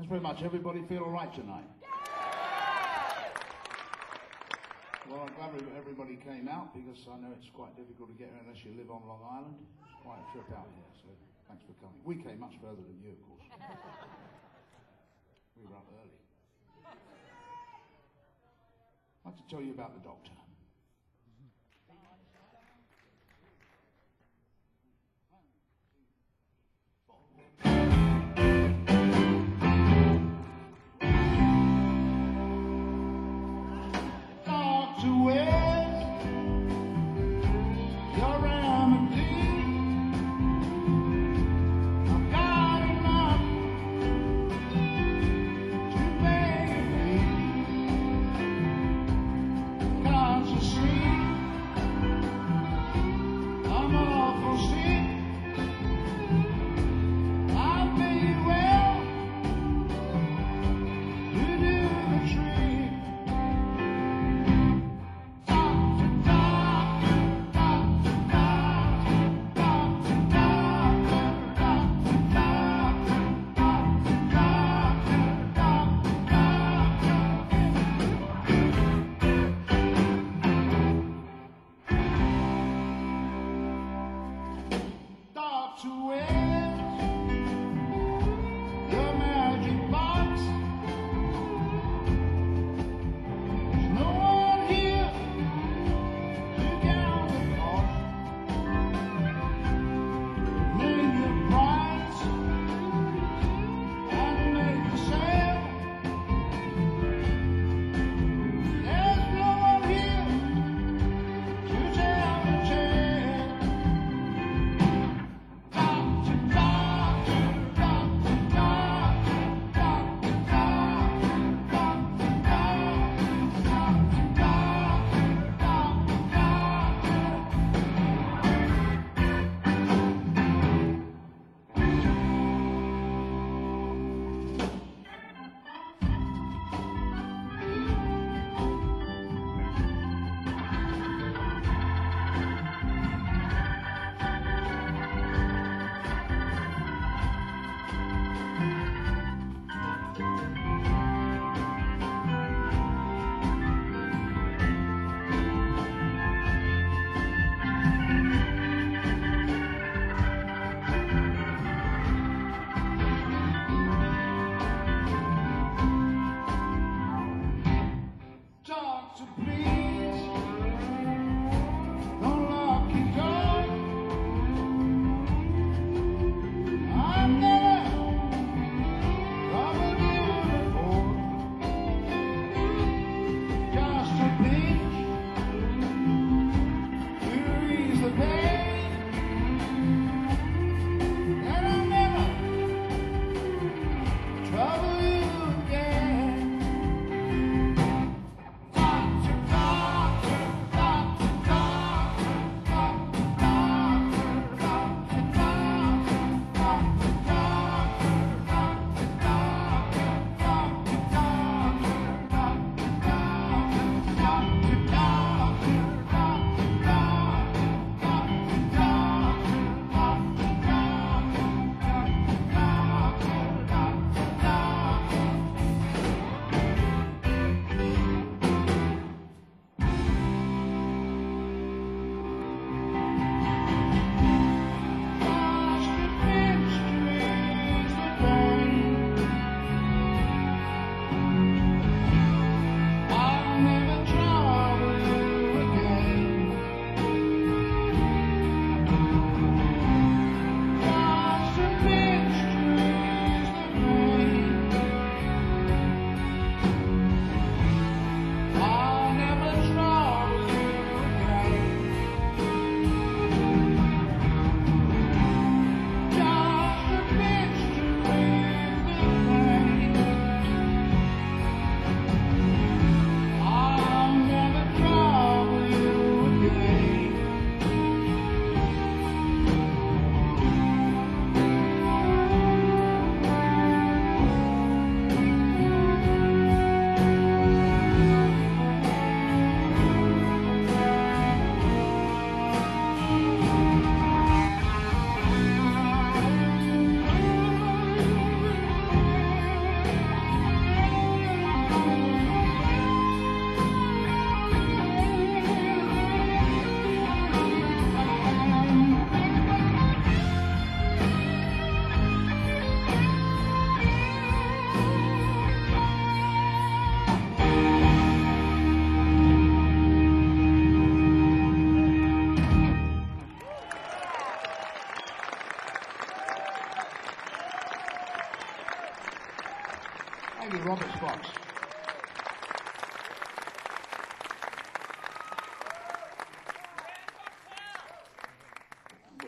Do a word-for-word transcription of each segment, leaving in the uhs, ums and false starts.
pretty much everybody feel all right tonight? Well, I'm glad everybody came out because I know it's quite difficult to get here unless you live on Long Island. It's quite a trip out here, so thanks for coming. We came much further than you, of course. We were up early. I'd like to tell you about the Doctor.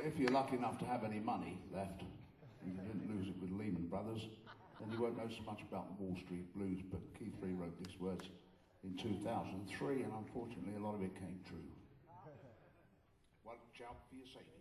if you're lucky enough to have any money left, and you didn't lose it with Lehman Brothers, then you won't know so much about the Wall Street Blues, but Keith Lee wrote these words in two thousand three, and unfortunately a lot of it came true. Watch out for your savings.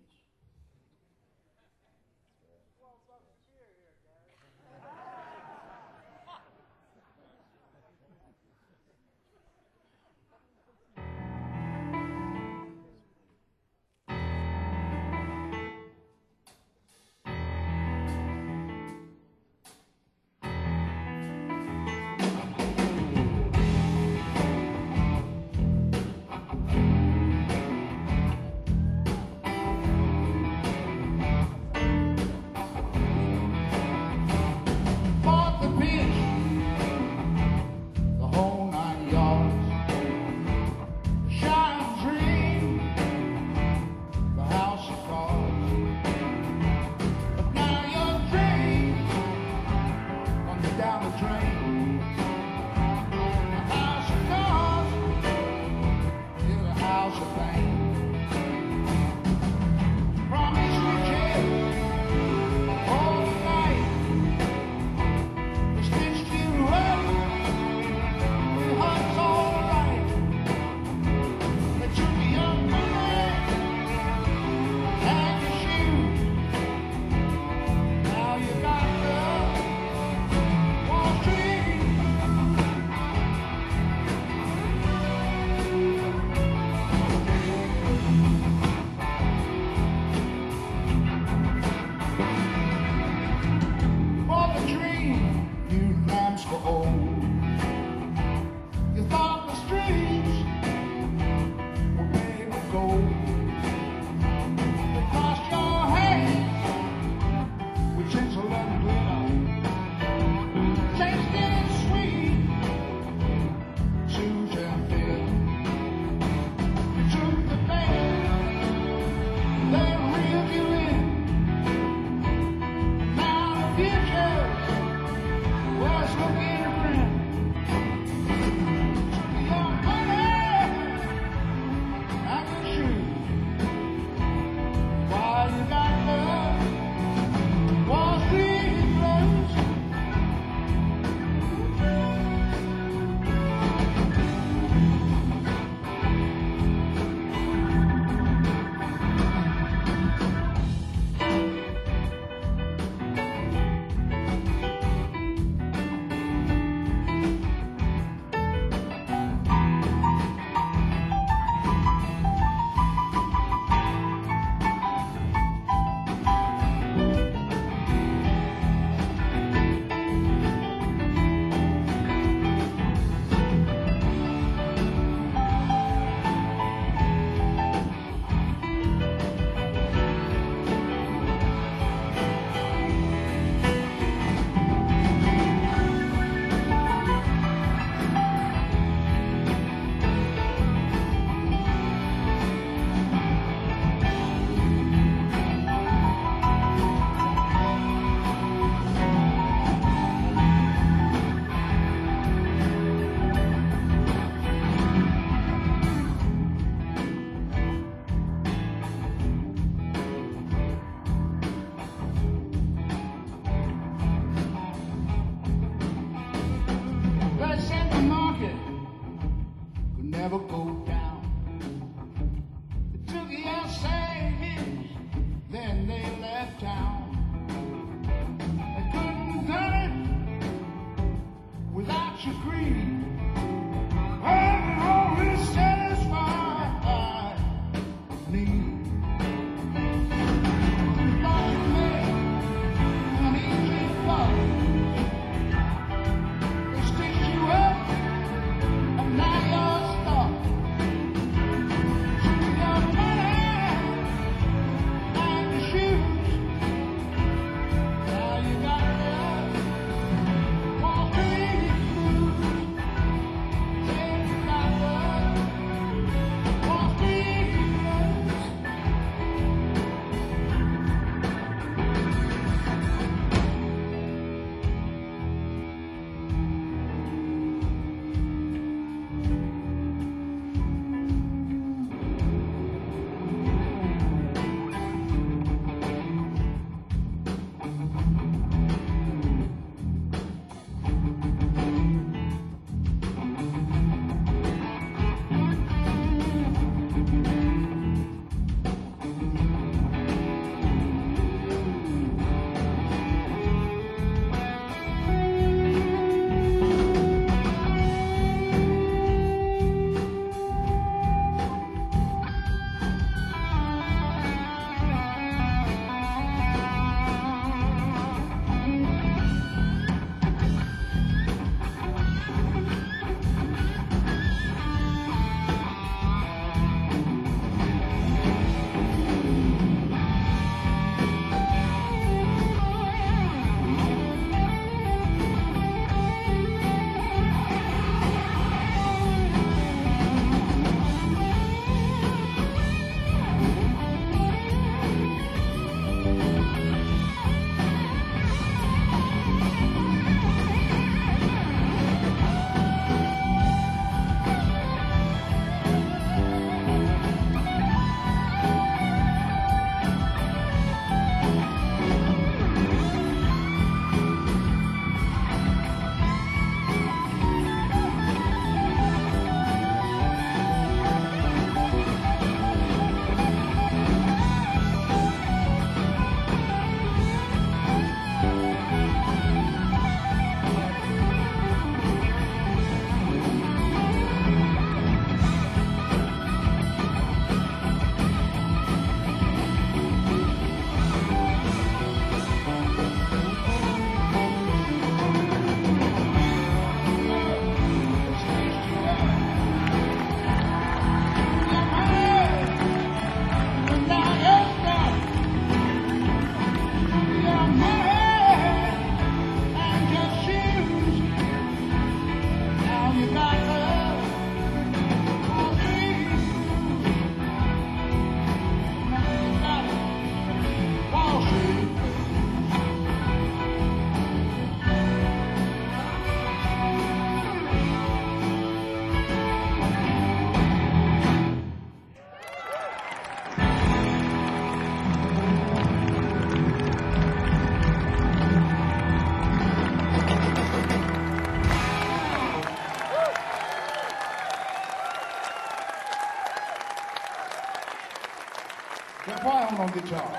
Jeff Wyhorn on guitar.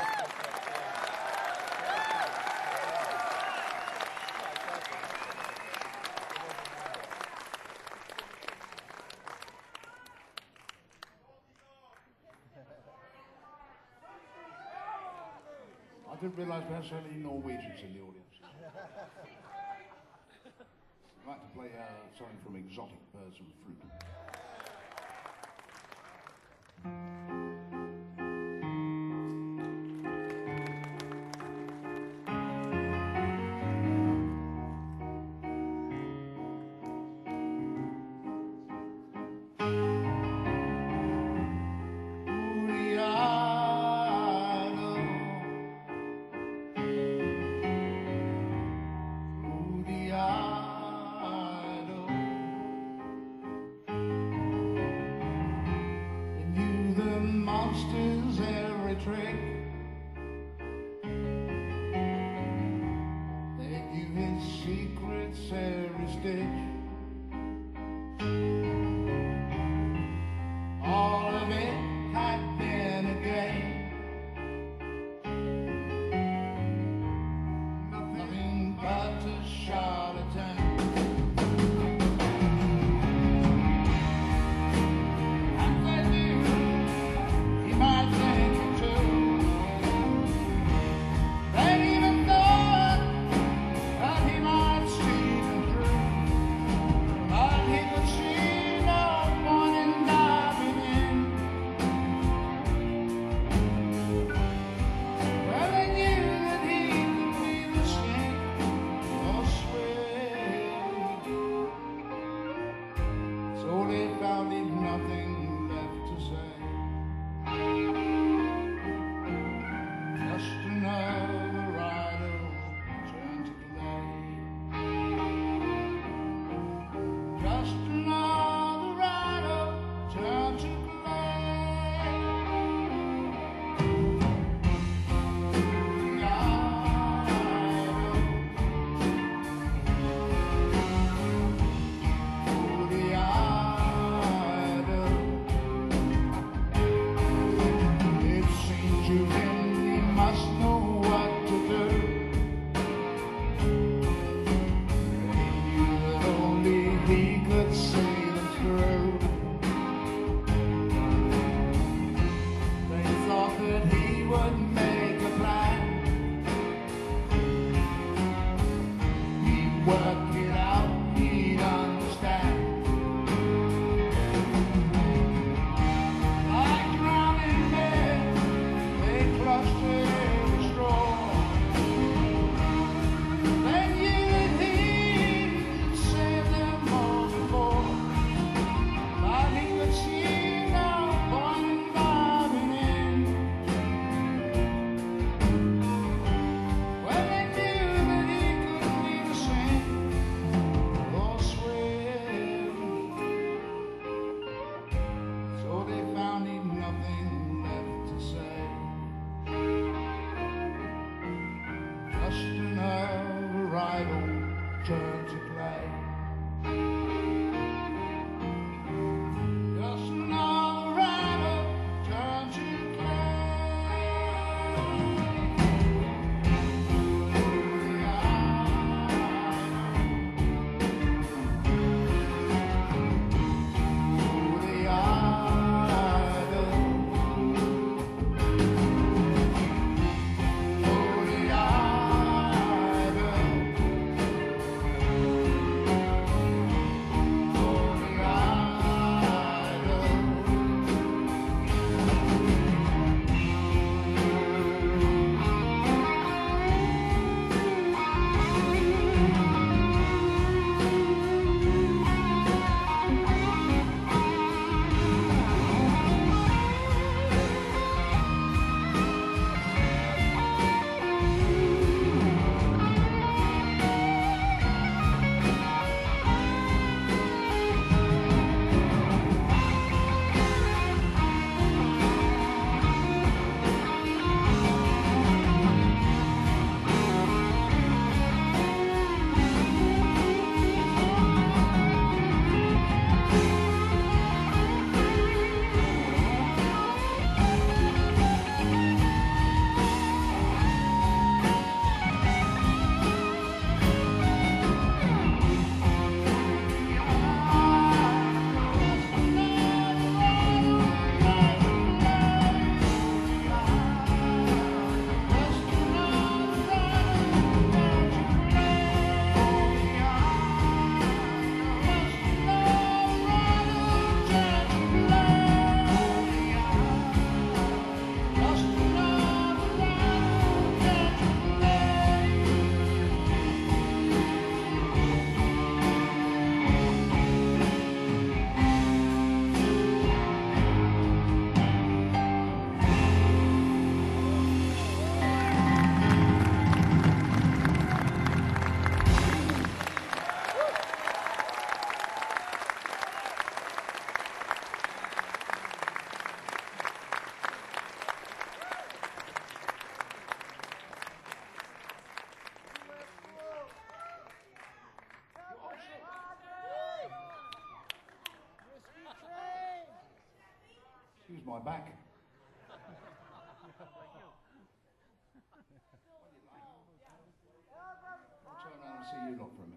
I didn't realise we had so many Norwegians in the audience. I'd like to play uh, something from Exotic Birds and Fruit. Monsters every trick. They knew his secrets every stitch. All of it had been a game. Nothing but a charlatan. my back. I'll turn around and see you lot for a minute.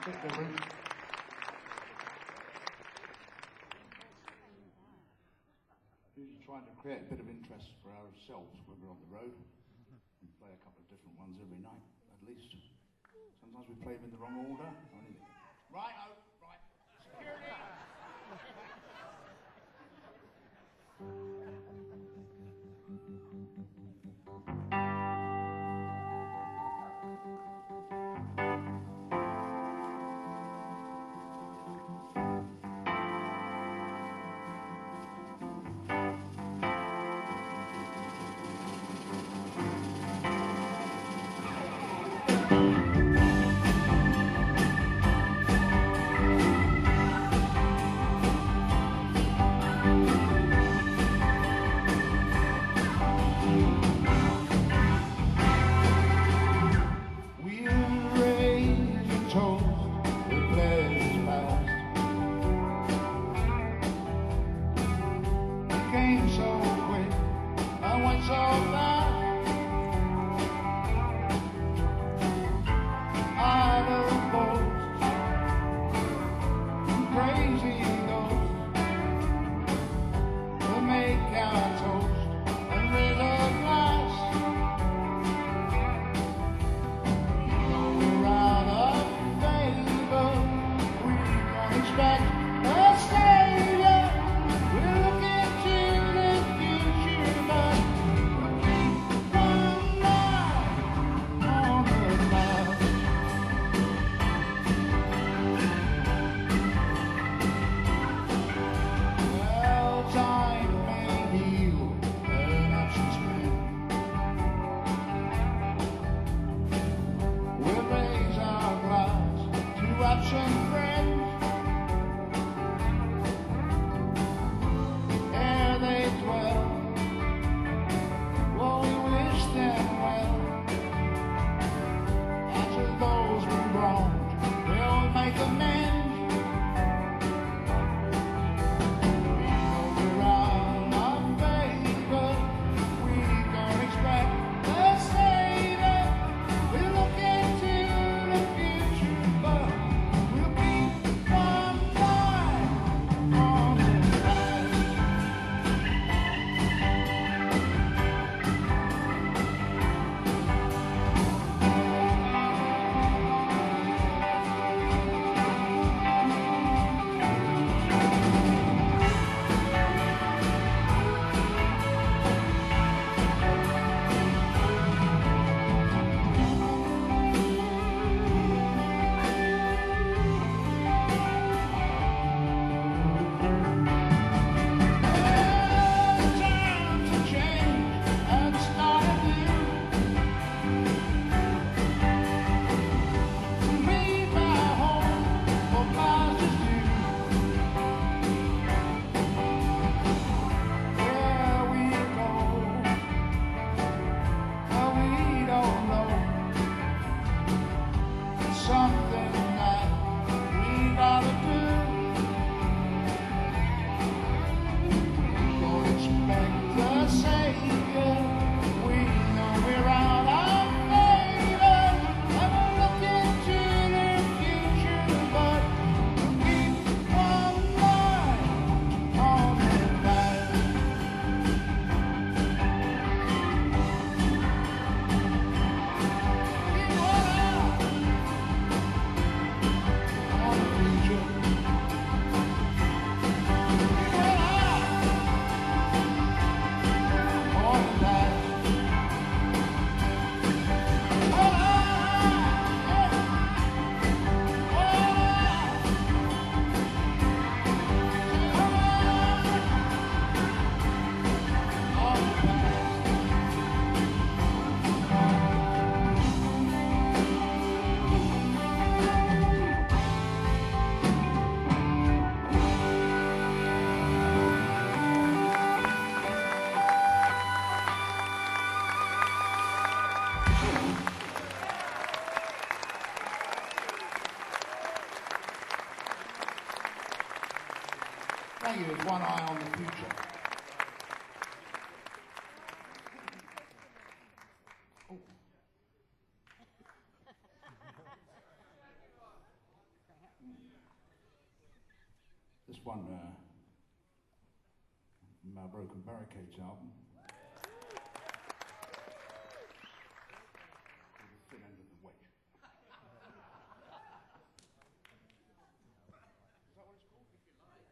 bit different. Usually trying to create a bit of interest for ourselves when we're on the road and play a couple of different ones every night, at least. Sometimes we play them in the wrong order. Right, oh, right. Security! Thank you, with one eye on the future. Oh. This one uh, from our Broken Barricades album. With the thin end of the wedge. Is that what it's called? If you like.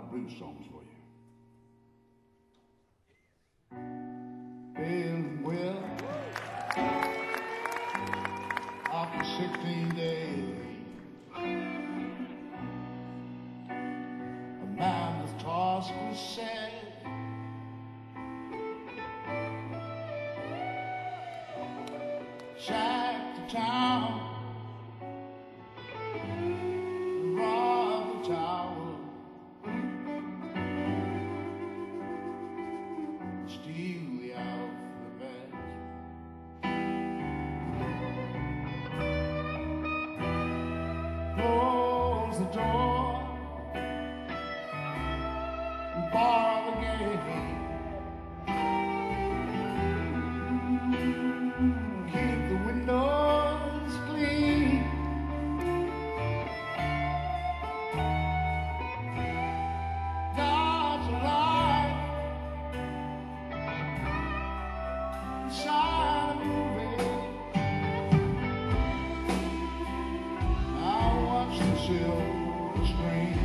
blues songs for you. Feeling well after sixteen days. A man was tossed and said, sacked the town, robbed the tower, steal the alphabet. Close the door, bar the gate. Keep the windows clean. God's alive inside a movie. Now watch the silver screen.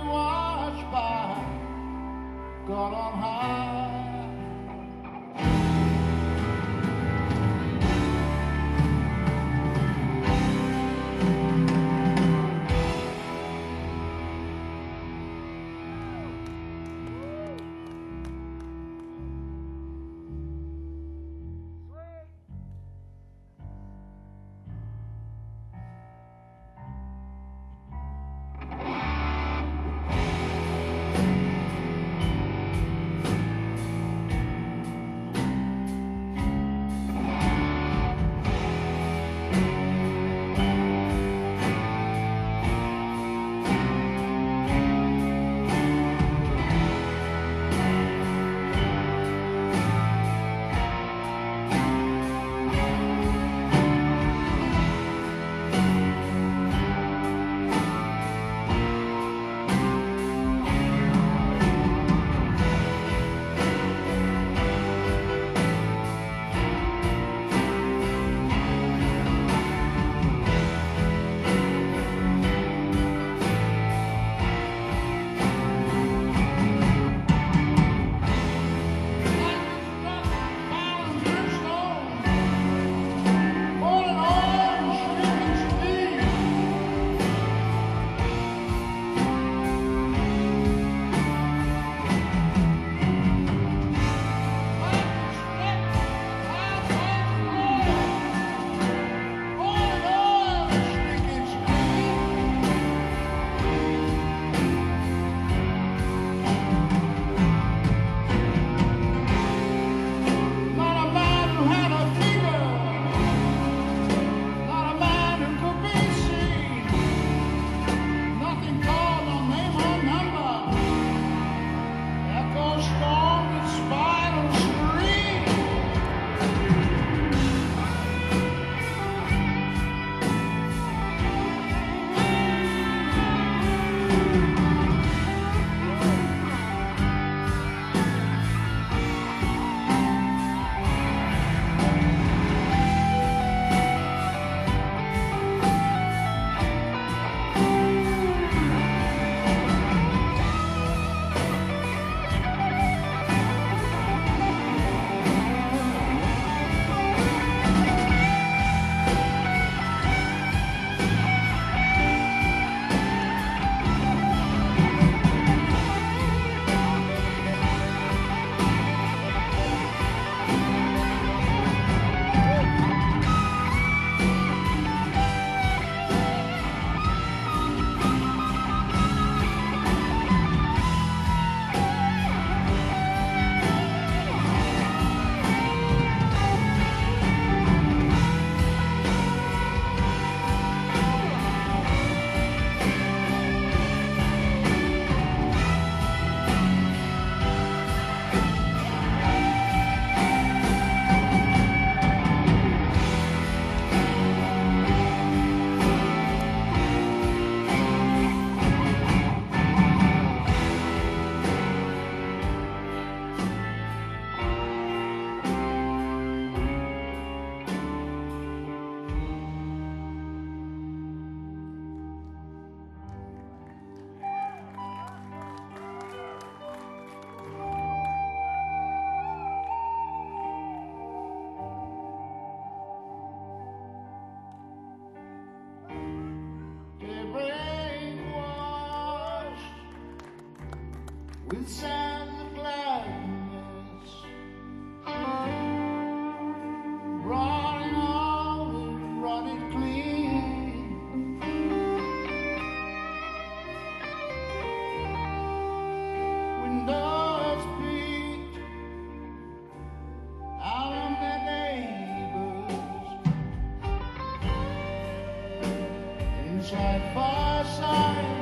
God on high. with sands of gladness, running on and running clean. Windows beat out on their neighbors, inside fireside.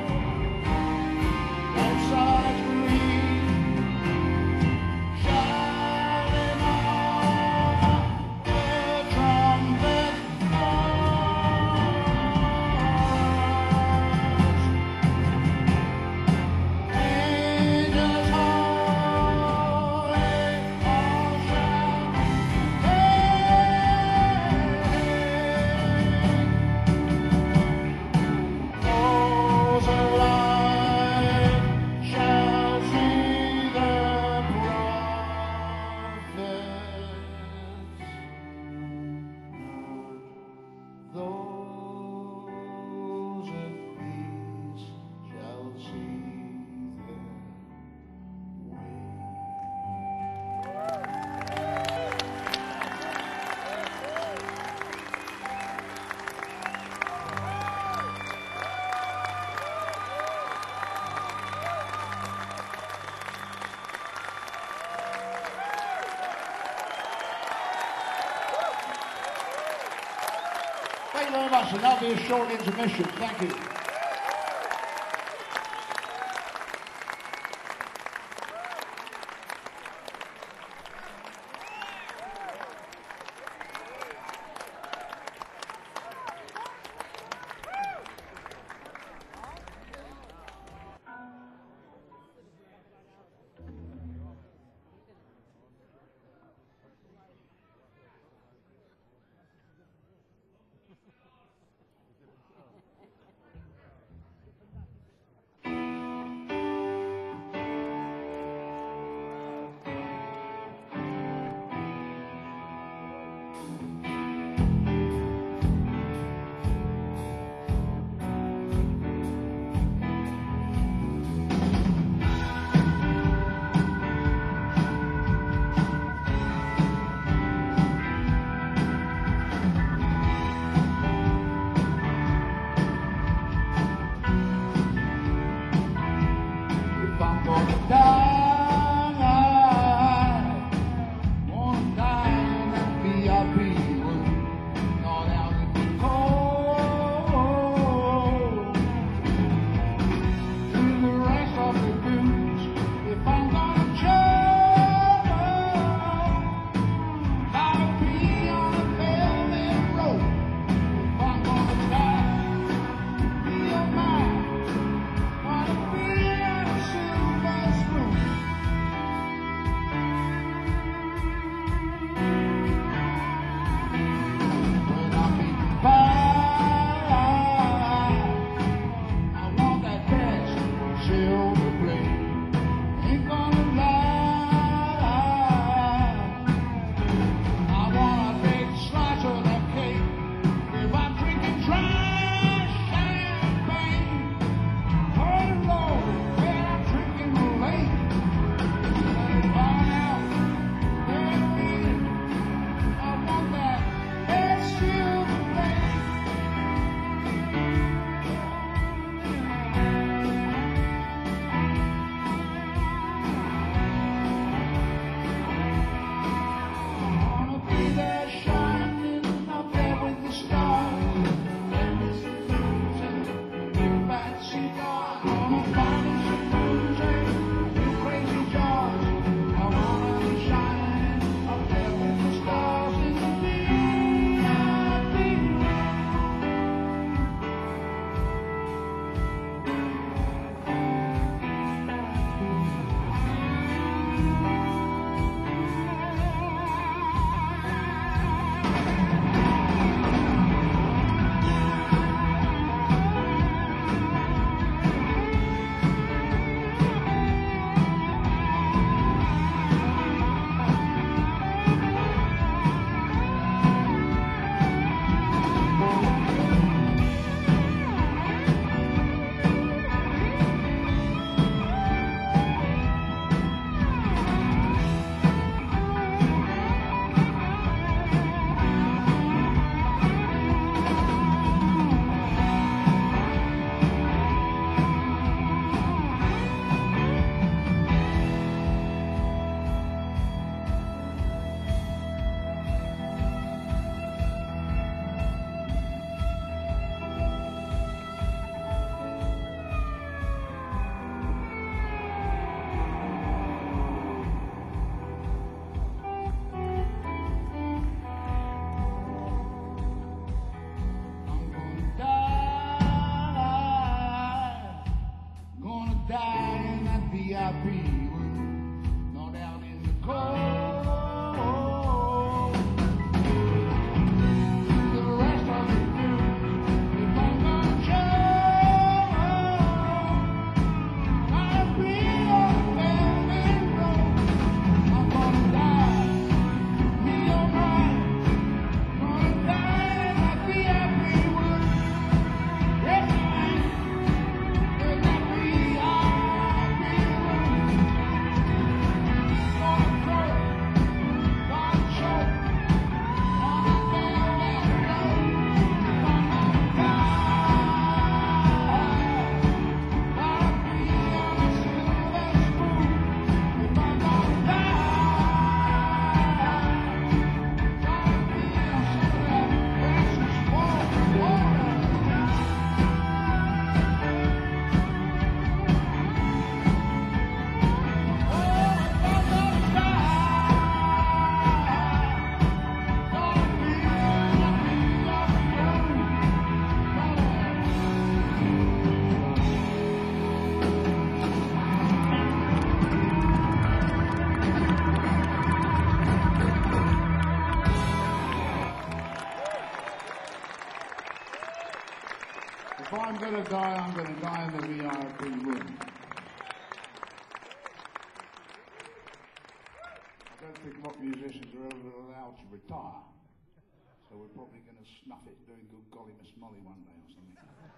Thank you very much, and that'll be a short intermission. Thank you. I'm going to die, I'm going to die in the V I P room. I don't think rock musicians are ever allowed to retire. So we're probably going to snuff it doing Good Golly Miss Molly one day or something.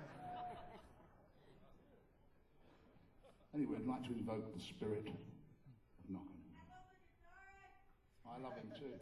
Anyway, I'd like to invoke the spirit of Knockham. I love him too.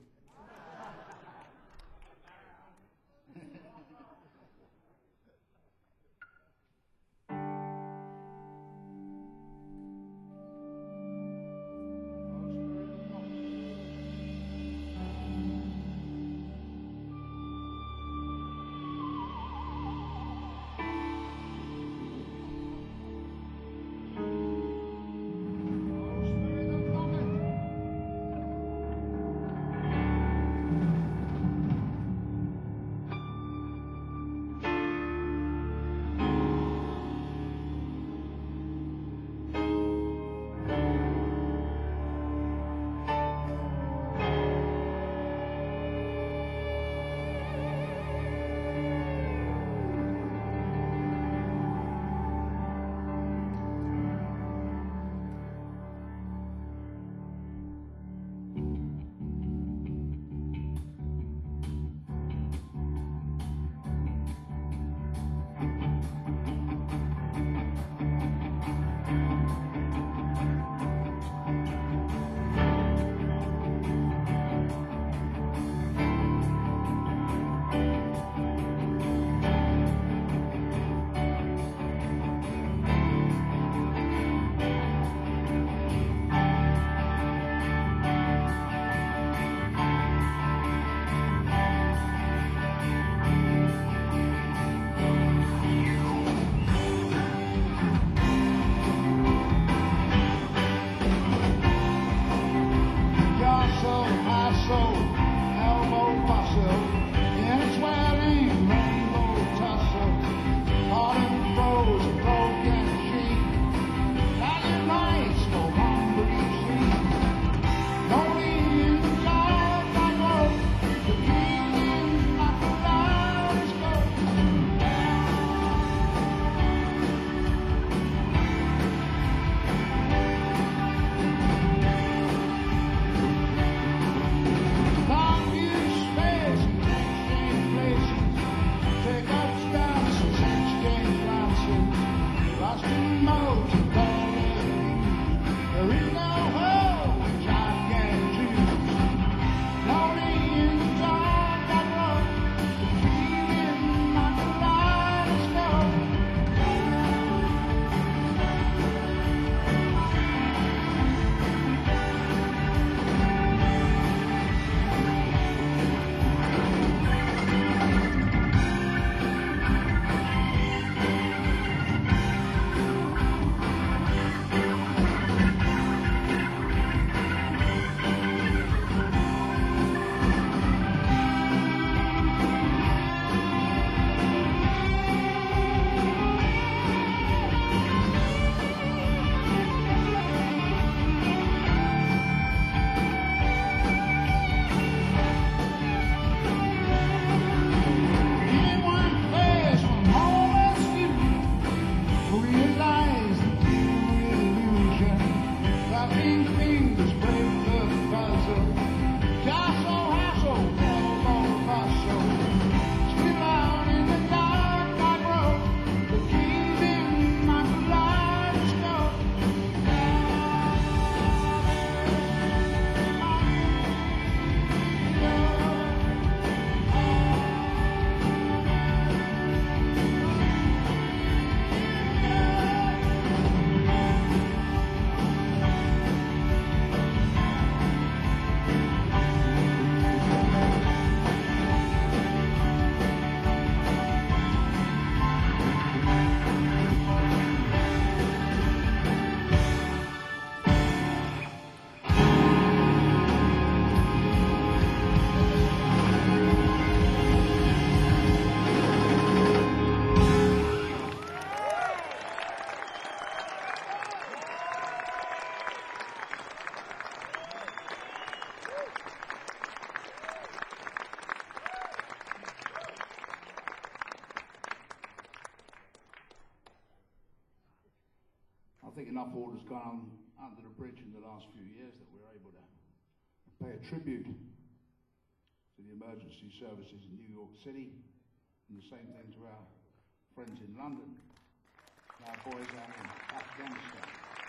enough water's gone under the bridge in the last few years that we're able to pay a tribute to the emergency services in New York City, and the same thing to our friends in London, our boys out in Afghanistan.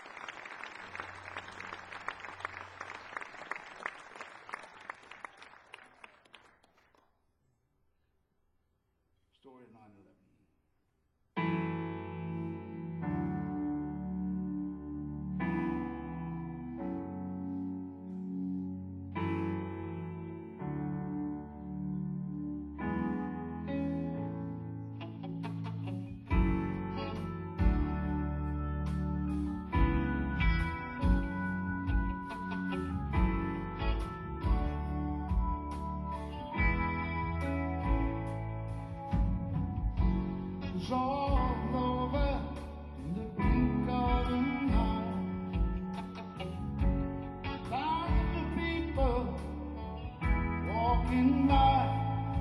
Story of nine eleven. It's all over in the blink of an eye. Thousands of people walking by.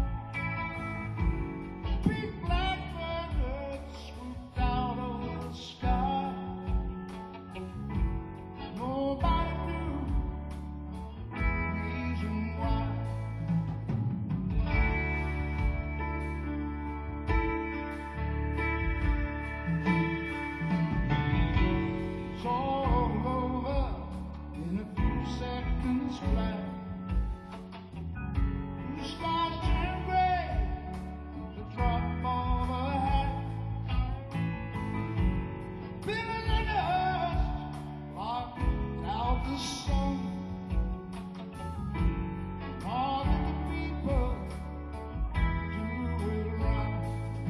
Big black birds swooped out over the sky. Nobody knew the reason why. It's all over in a few seconds flat. The stars turn gray at the drop of a hat. Billions of dust blocked out the sun. All of the people do it right.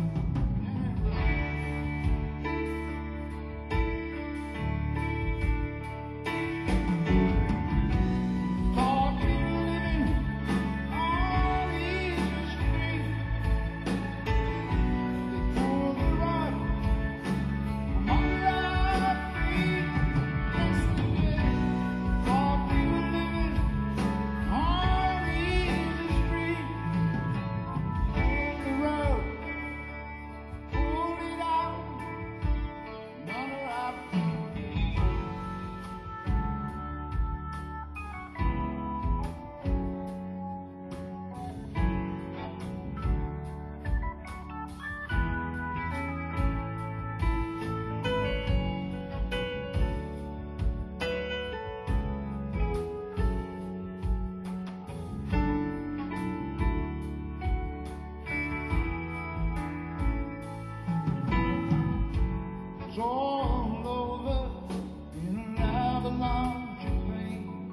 It's all over in an avalanche of rain.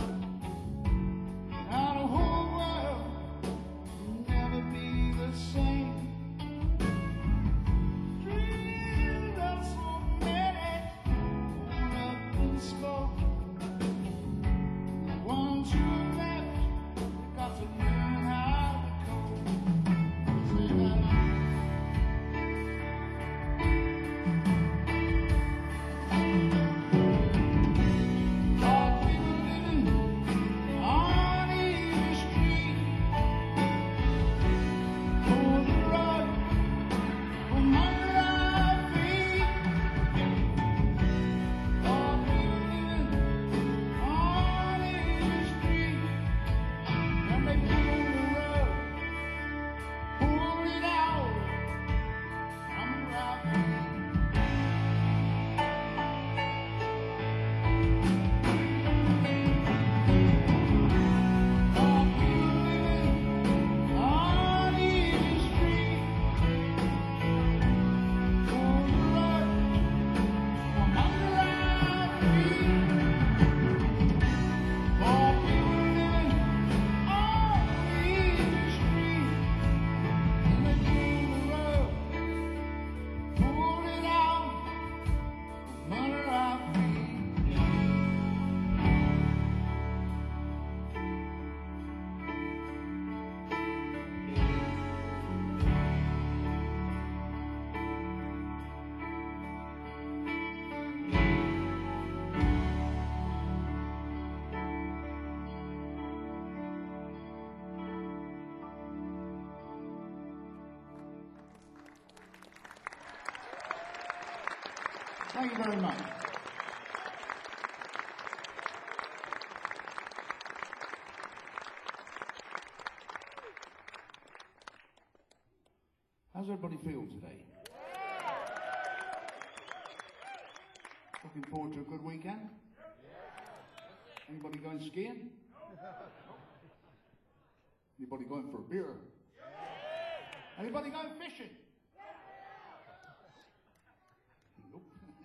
Now the whole world will never be the same. Dreams that so many hold up in smoke. The ones who left got to learn how to cope. Say that. Thank you very much. How's everybody feel today? Looking forward to a good weekend? Anybody going skiing? Anybody going for a beer? Anybody going fishing? Nope.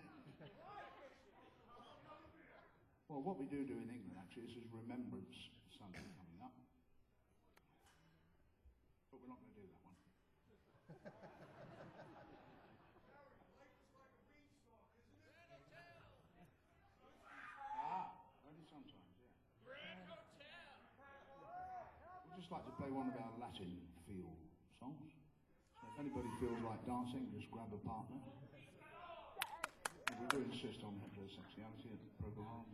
Well, what we do do in England actually is Remembrance Sunday coming up. But we're not going to do that one. Ah, only sometimes, yeah. Grand Hotel. We'd just like to play one of our Latin feel songs. So if anybody feels like dancing, just grab a partner. And we do insist on heterosexuality at the programme.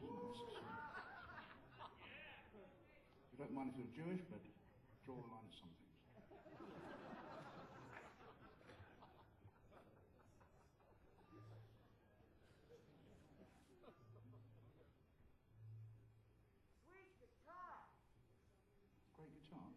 We don't mind if you're Jewish, but draw the line at some things. Great guitar.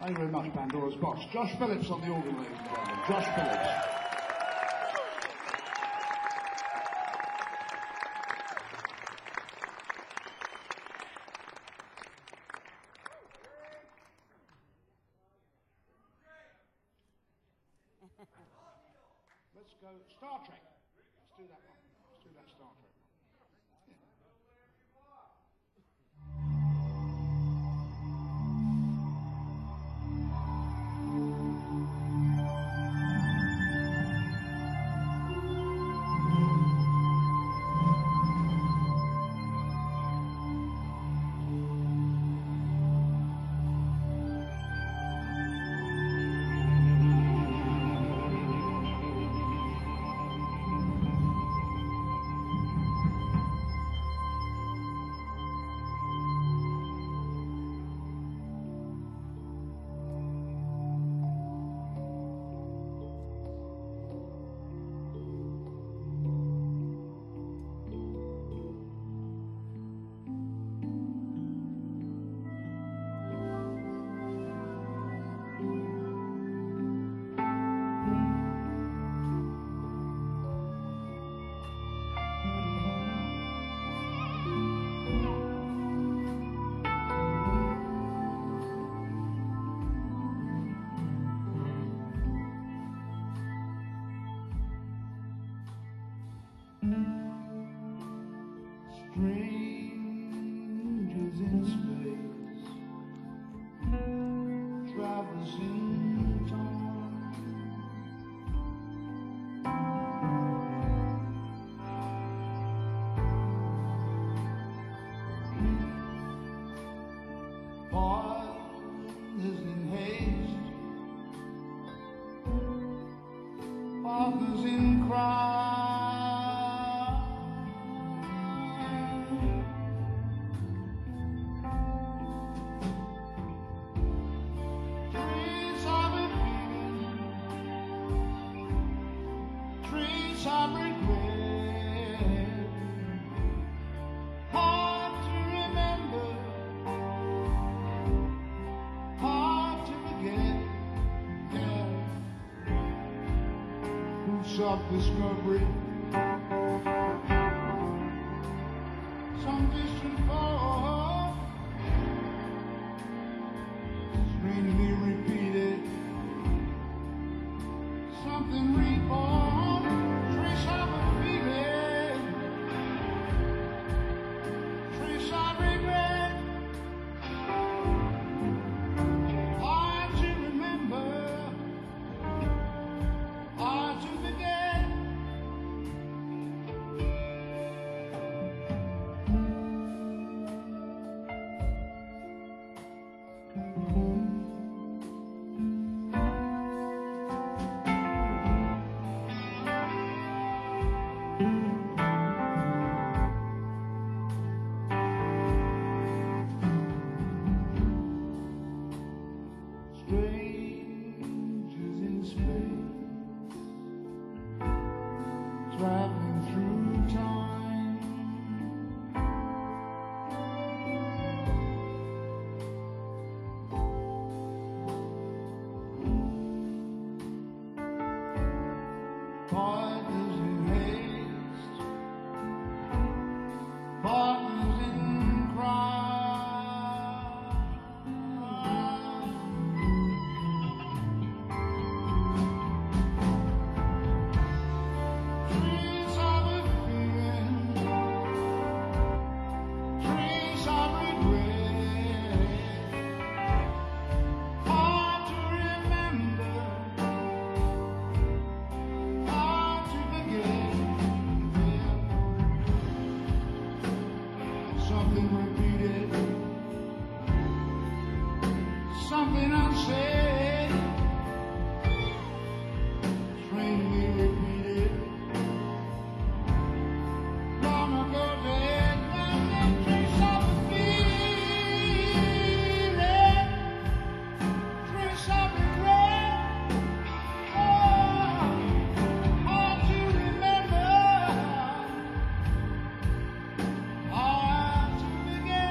Thank you very much, Pandora's Box. Josh Phillips on the organ, ladies and gentlemen. Josh Phillips. Let's go Star Trek. Let's do that one. Let's do that Star Trek one. Strangers in space, travelers in time, fathers in haste, fathers in crime. Self-discovery, some distant fall, strangely repeated, something reborn, trace of a feeling, trace of regret, hard to remember, hard to forget. Strangers in space, traveling through time, partners in haste, partners in crime. Something repeated, something unsaid, strangely repeated, long ago dead, like a trace of a feeling, trace of regret, oh, hard to remember, hard to forget.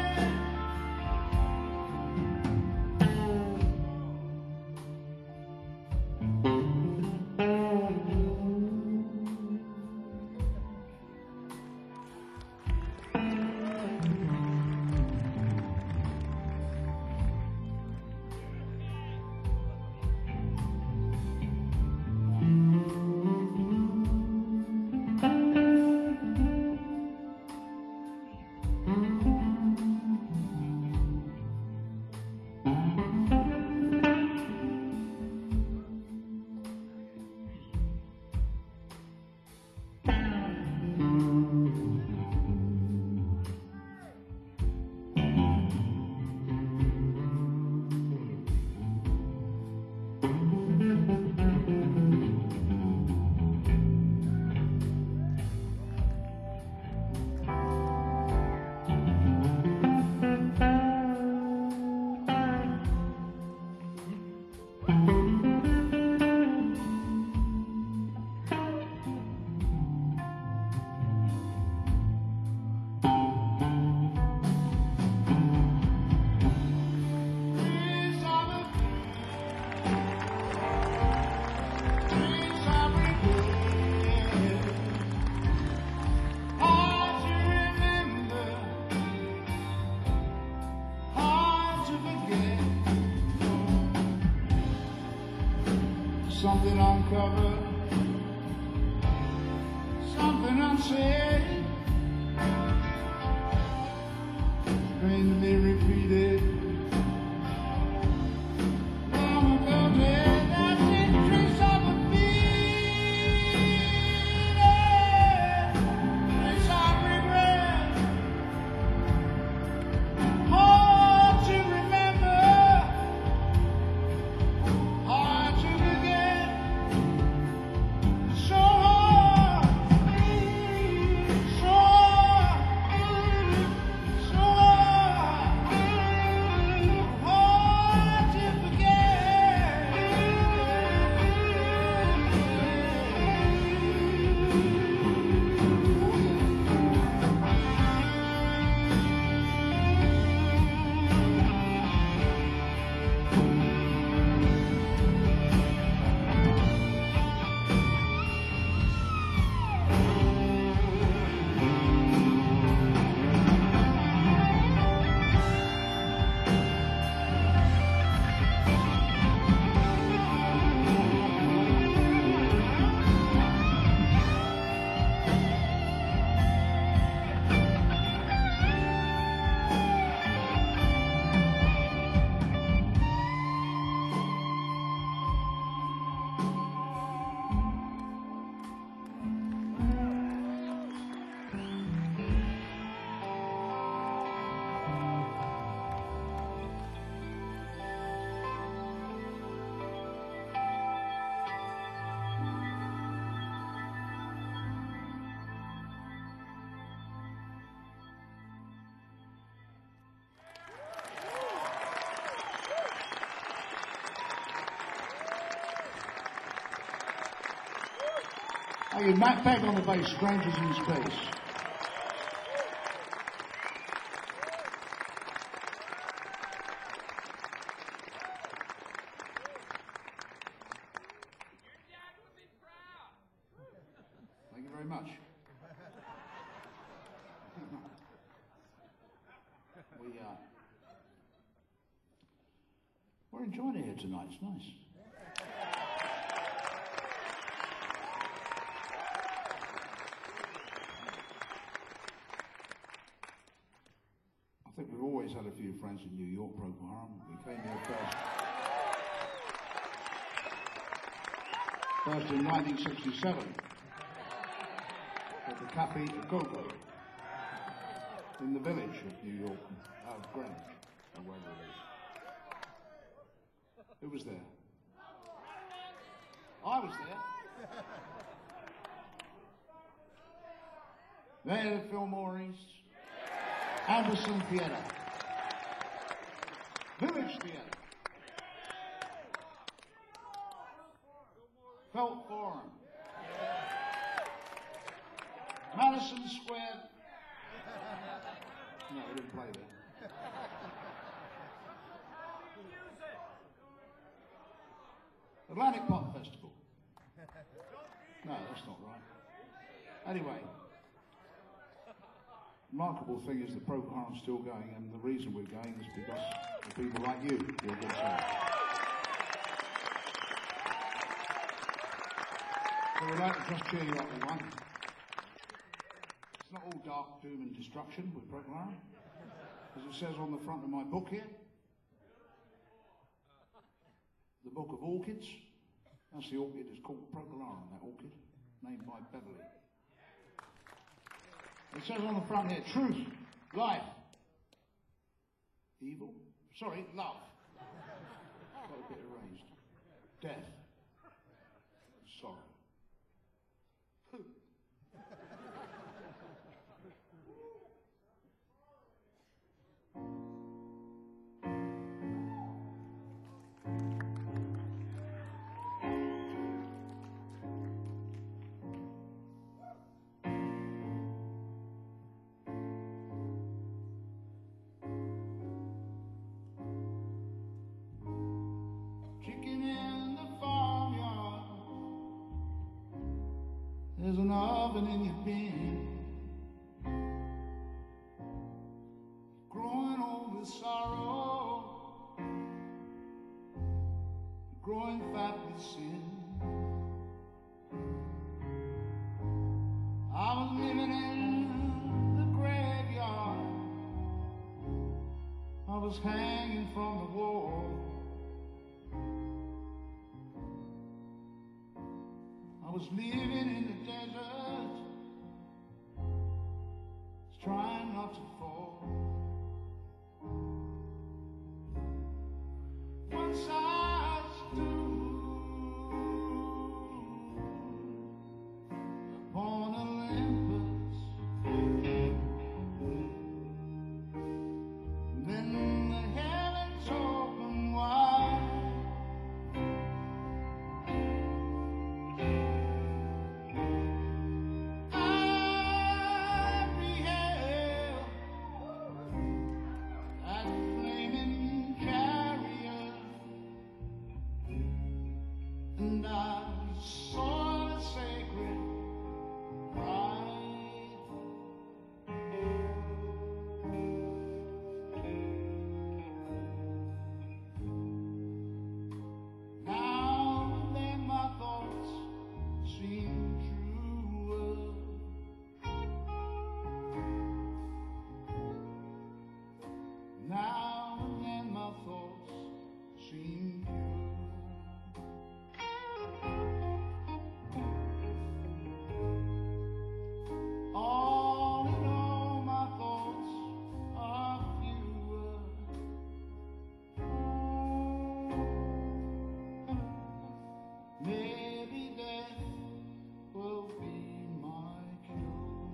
something uncovered, something unsaid, strangely repeated. Long ago days, I see trace of a feeling, trace of regret, hard to remember, hard to forget, so hard, so hard, so hard, hard to forget. Thank you. Matt Peck on the bass, Strangers in Space. Thank you very much. we, uh, we're enjoying it here tonight. It's nice. I think we've always had a few friends in New York, Procol Harum. We came here first. First in nineteen sixty-seven at the Cafe Go-Go in the village of New York, of Greenwich, or wherever it is. Who was there? I was there. There, the Fillmore East. Anderson Theatre, Village Theatre, Felt Forum, Madison Square. No, we didn't play there. Atlantic Pop Festival. No, that's not right. Anyway. Remarkable thing is the Procol Harum's still going, and the reason we're going is because of people like you. You're a good show. So we'd like to just cheer you up with one. It's not all dark doom and destruction with Procol Harum, as it says on the front of my book here. The Book of Orchids. That's the orchid. It's called Procol Harum, that orchid, named by Beverly. It says on the front here, truth, life, evil, sorry, love, got a bit erased, death, sorrow. There's an oven in your bin, growing old with sorrow, growing fat with sin. was hanging from the wall. I was living in the desert, trying not to fall. Once I stood upon Olympus, then the heavens opened wide. I beheld that flaming chariot, and I saw the sacred bride. Now and then my thoughts seem truer. Now and then my thoughts seem pure. All in all, my thoughts are fewer. Maybe death will be my cure.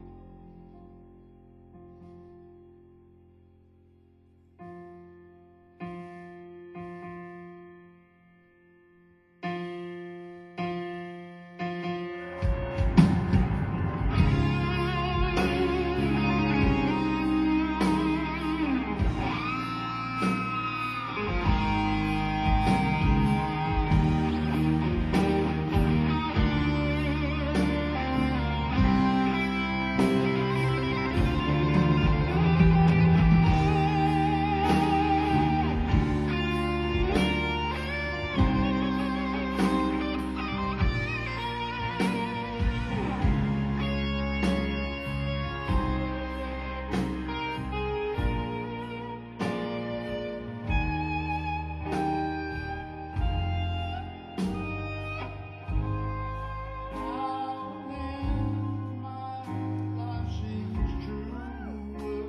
Now and then my life seems truer.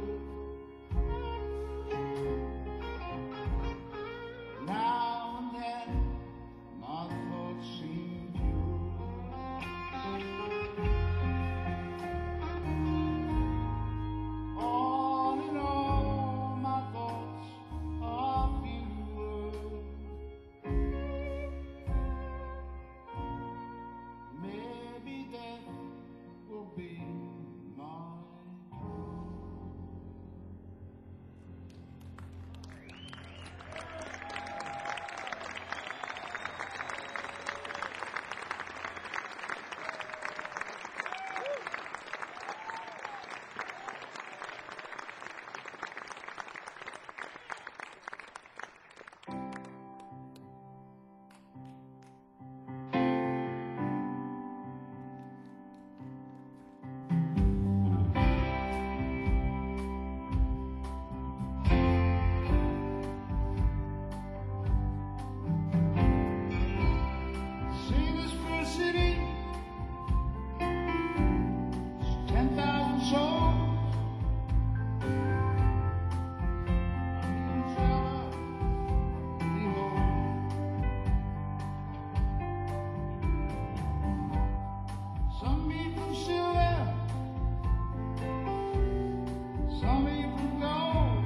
Now and then my thoughts seem pure. All in all, my thoughts are fewer. Maybe death will be my cure. See this first city, it's ten thousand souls. I mean, fella, behold. Some made from silver, some made from gold,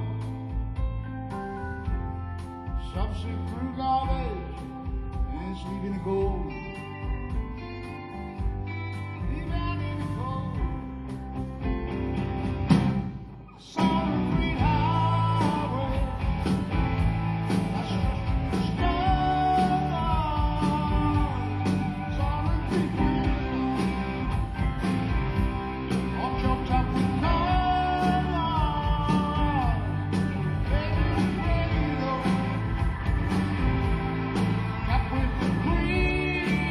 some sleep through garbage and sleep in the gold. Leave out in the cold. I saw the great highway, I stretched through the sky. Saw the great river, all choked up with color. Baby, baby, though, got with the queen.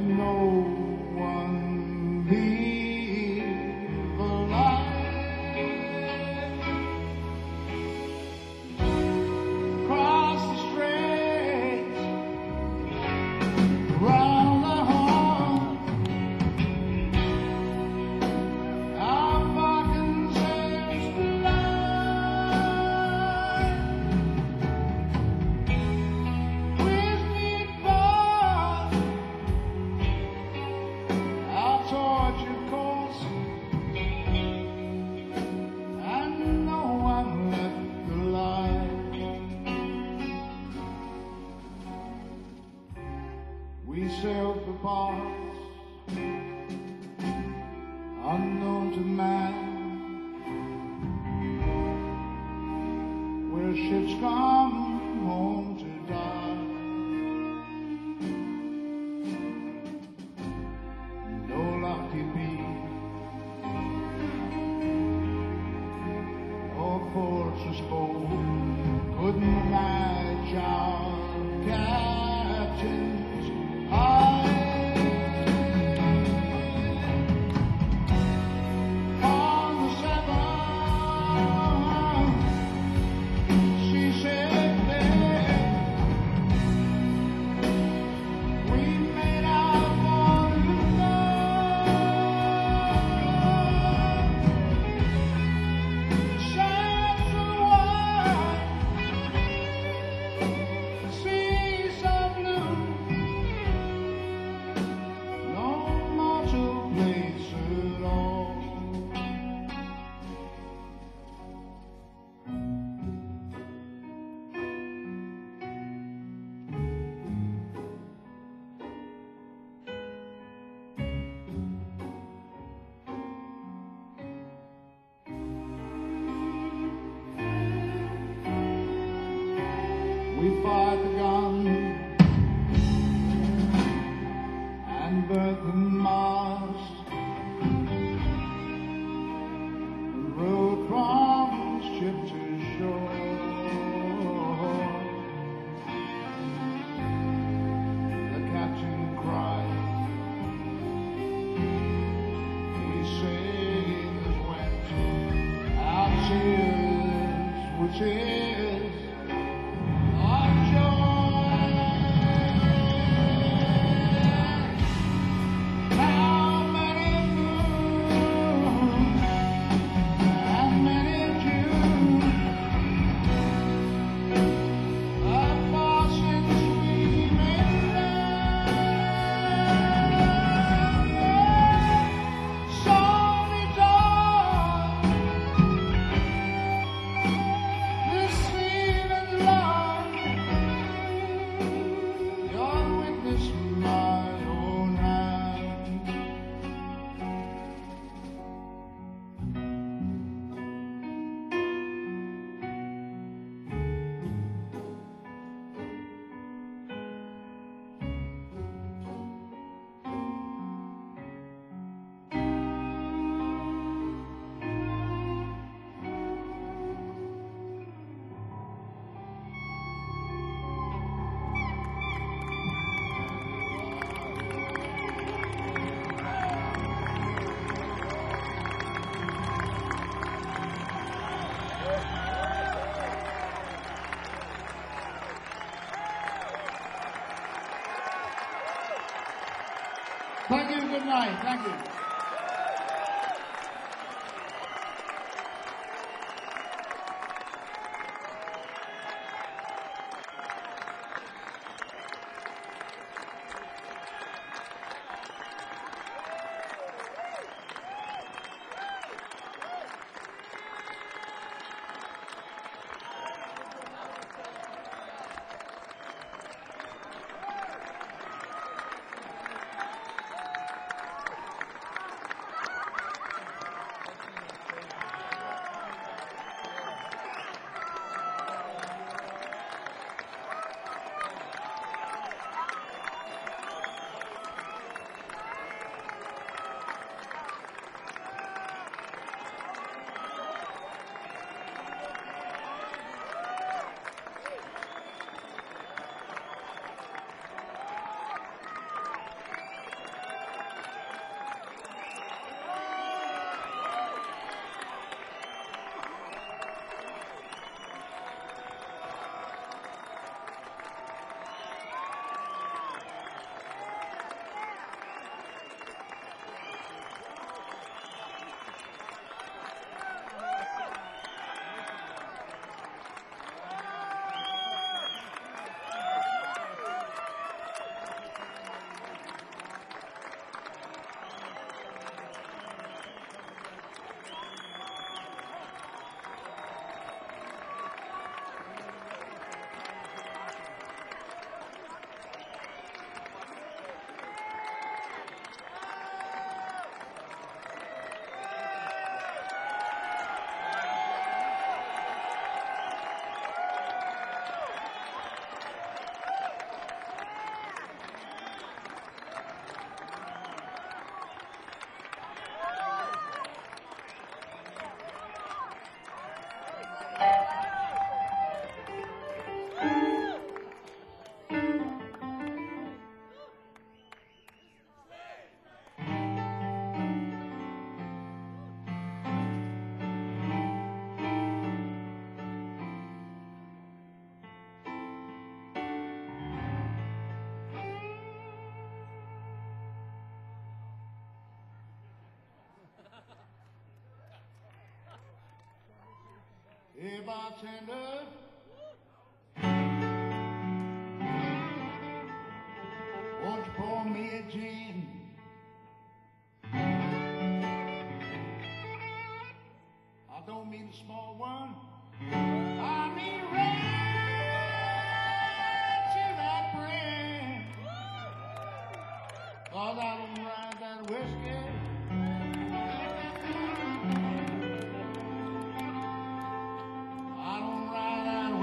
no one leave alive. Across the straits, round the horn, our fucking sails to lie. Whiskey bars, our torture course, and no one left alive. We sailed for parts unknown to man, where ships come home to die. No lucky beat or fortress bold couldn't match our captain's eye. On the seventh, she said that we made our voyage love. Sands are wide, seas are blue, no mortal place at all. We fired the gun and burnt the mast and rowed from ship to shore. The captain cried, we sailors went, our tears were tears of joy. How many moons and many Junes have passed since we made love? Sorry, darling, this feeling's love, your witness, my own hand. Thank you, good night, thank you. Hey, bartender, won't you pour me a gin? I don't mean the small one, I mean right to that brim. 'Cause I don't ride that whiskey. I don't ride that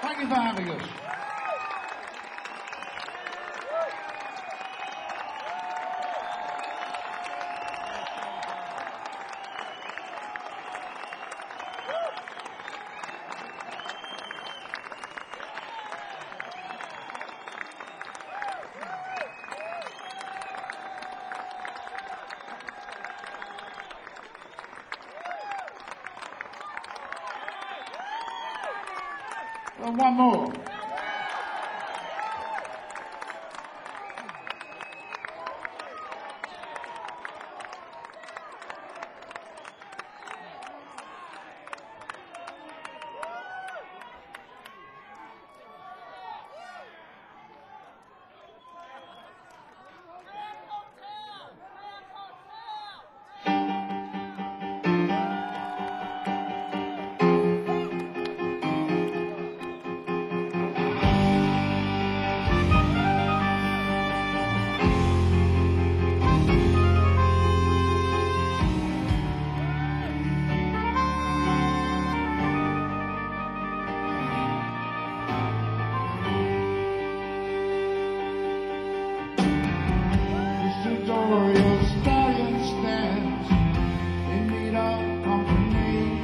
Thank you for having us. Well, one more. Your stallion stands in need of company,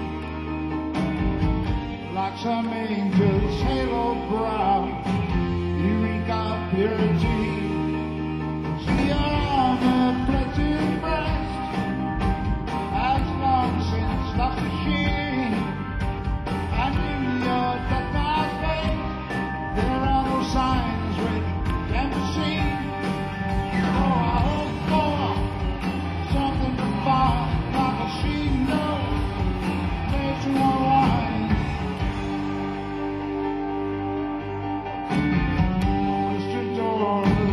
like some angel's halo brow, you reek of purity. See your armor plated breast has long since lost the sheen, and in your death-eyed face there are no signs which can be seen. Mister Door.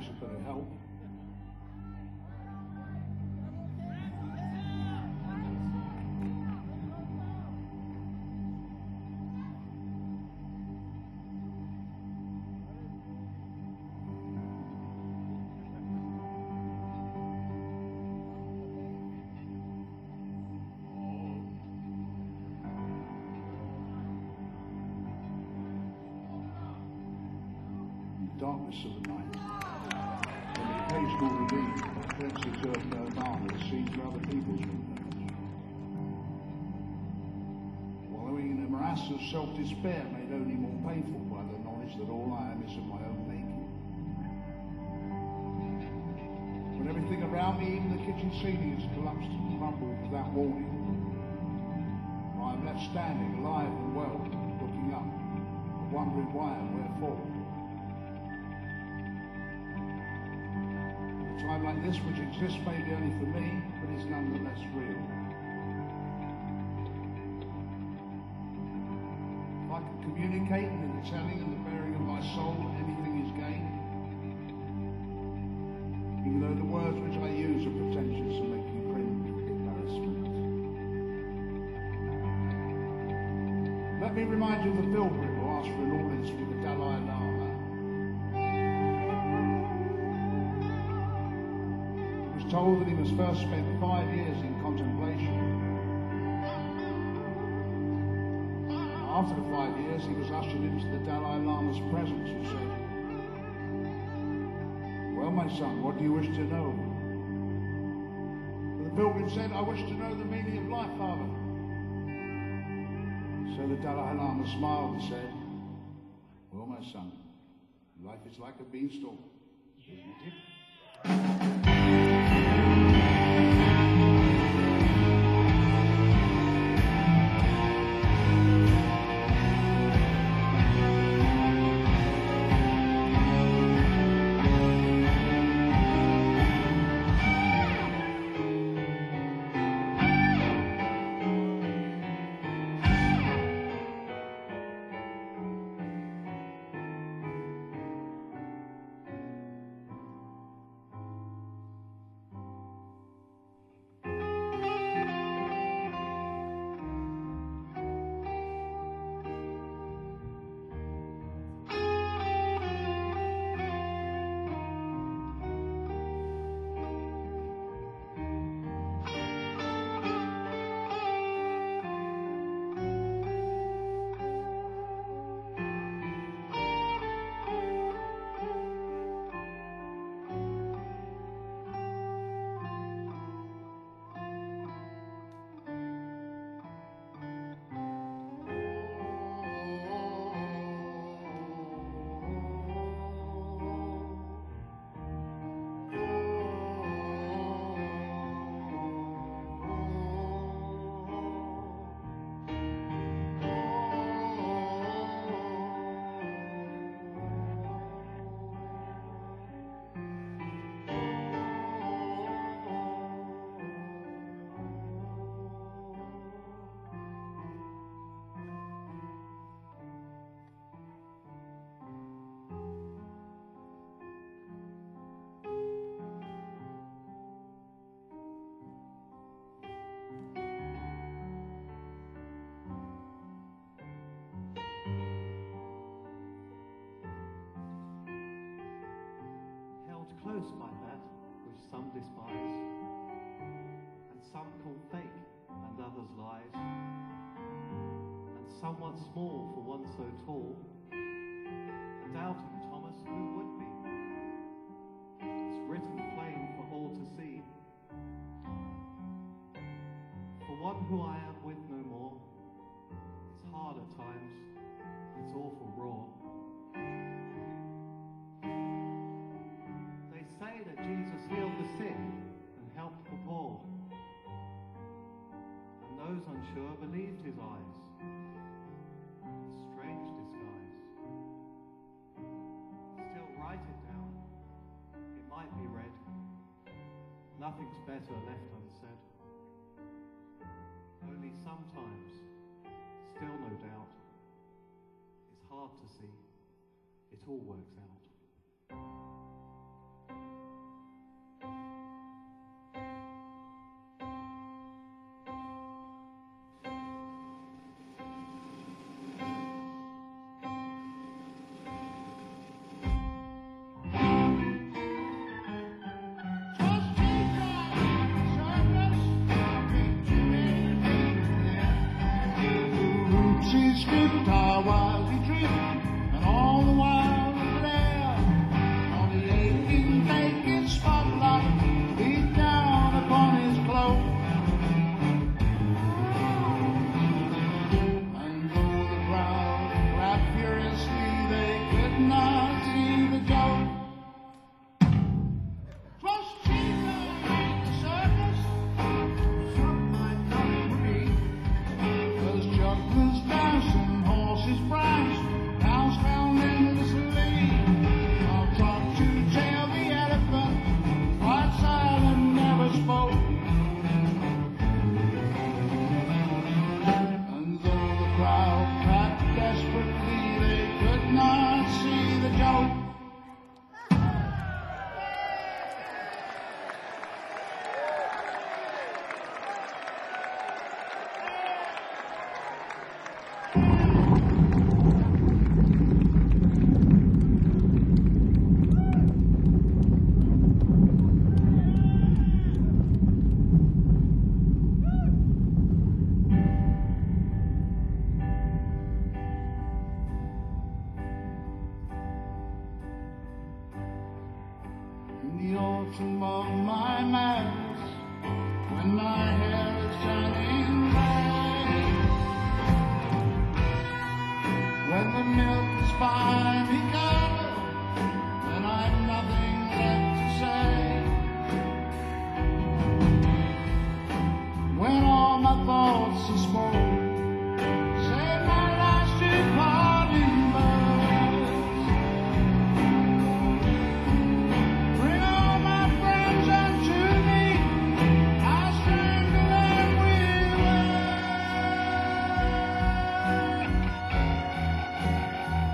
needs a bit of help. Darkness of the night, and the occasional relief of glimpses of nirvana as seen through other people's windows. Wallowing in a morass of self-despair made only more painful by the knowledge that all I am is of my own making. When everything around me, even the kitchen ceiling, has collapsed and crumbled without warning, I am left standing alive and well, looking up, wondering why and wherefore. A time like this, which exists maybe only for me, but is nonetheless real. If I can communicate in the telling and the bearing of my soul, anything is gained. Even though the words which I use are pretentious and make you cringe with embarrassment. Let me remind you of the pilgrim who asked for an audience with the Dalai Lama. Told that he must first spend five years in contemplation. After the five years, he was ushered into the Dalai Lama's presence, who said, "Well, my son, what do you wish to know?" And the pilgrim said, "I wish to know the meaning of life, Father." So the Dalai Lama smiled and said, "Well, my son, life is like a beanstalk, isn't it?" Close by that which some despise, and some call fake and others lies, and somewhat small for one so tall, and doubting Thomas who would be? It's written plain for all to see. For one who I am with no more, it's hard at times, it's awful raw. Say that Jesus healed the sick and helped the poor, and those unsure believed his eyes. Strange disguise. Still write it down, it might be read. Nothing's better left unsaid. Only sometimes, still no doubt, it's hard to see, it all works out. could not see the joke. 'Twas cheaper at the circus, some might not agree. 'Cause jugglers dance and horses prance, cows found endlessly. I'll try to tell the elephant, quite silent, never spoke. And though the crowd clapped desperately, they could not see the joke. In the autumn of my madness, when my hair is shining red, when the milk is finally covered, and I've nothing left to say, when all my thoughts are smoke, say my last departing birds. Bring all my friends unto me, I'll strangle them with words.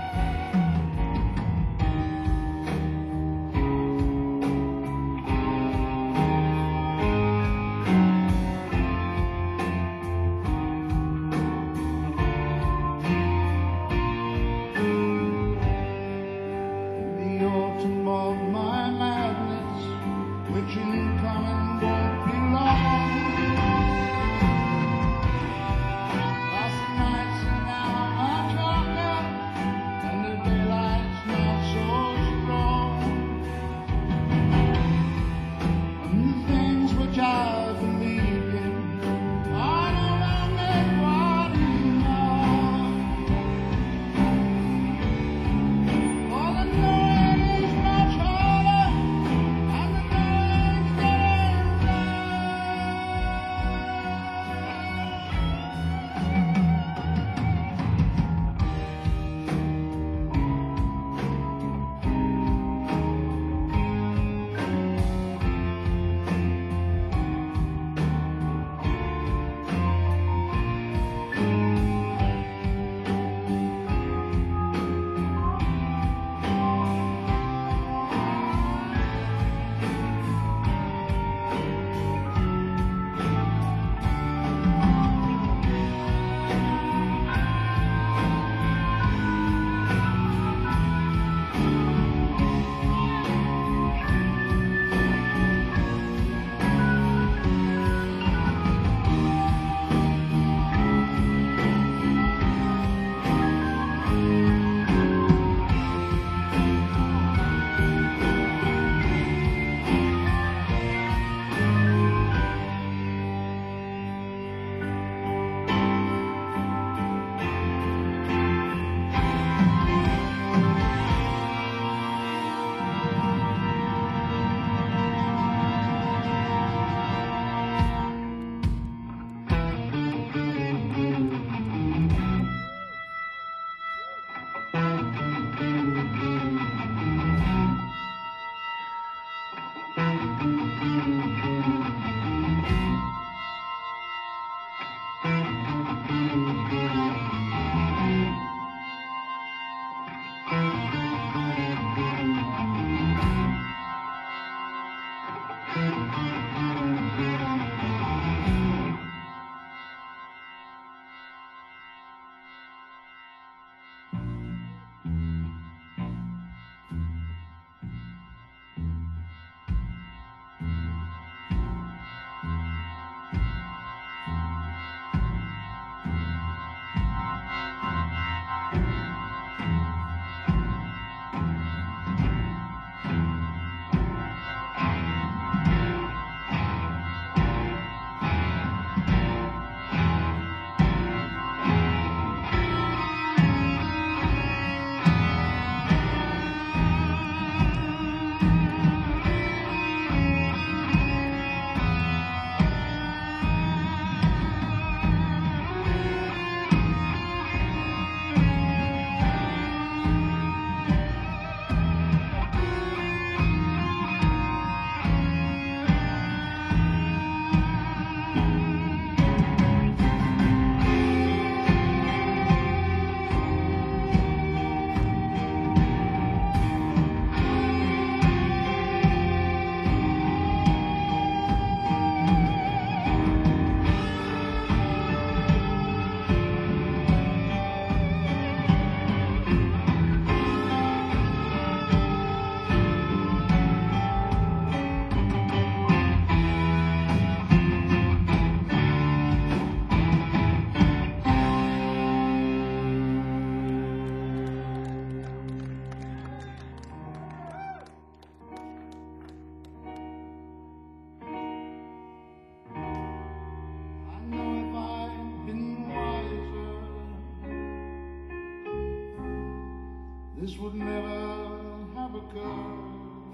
this would never have occurred.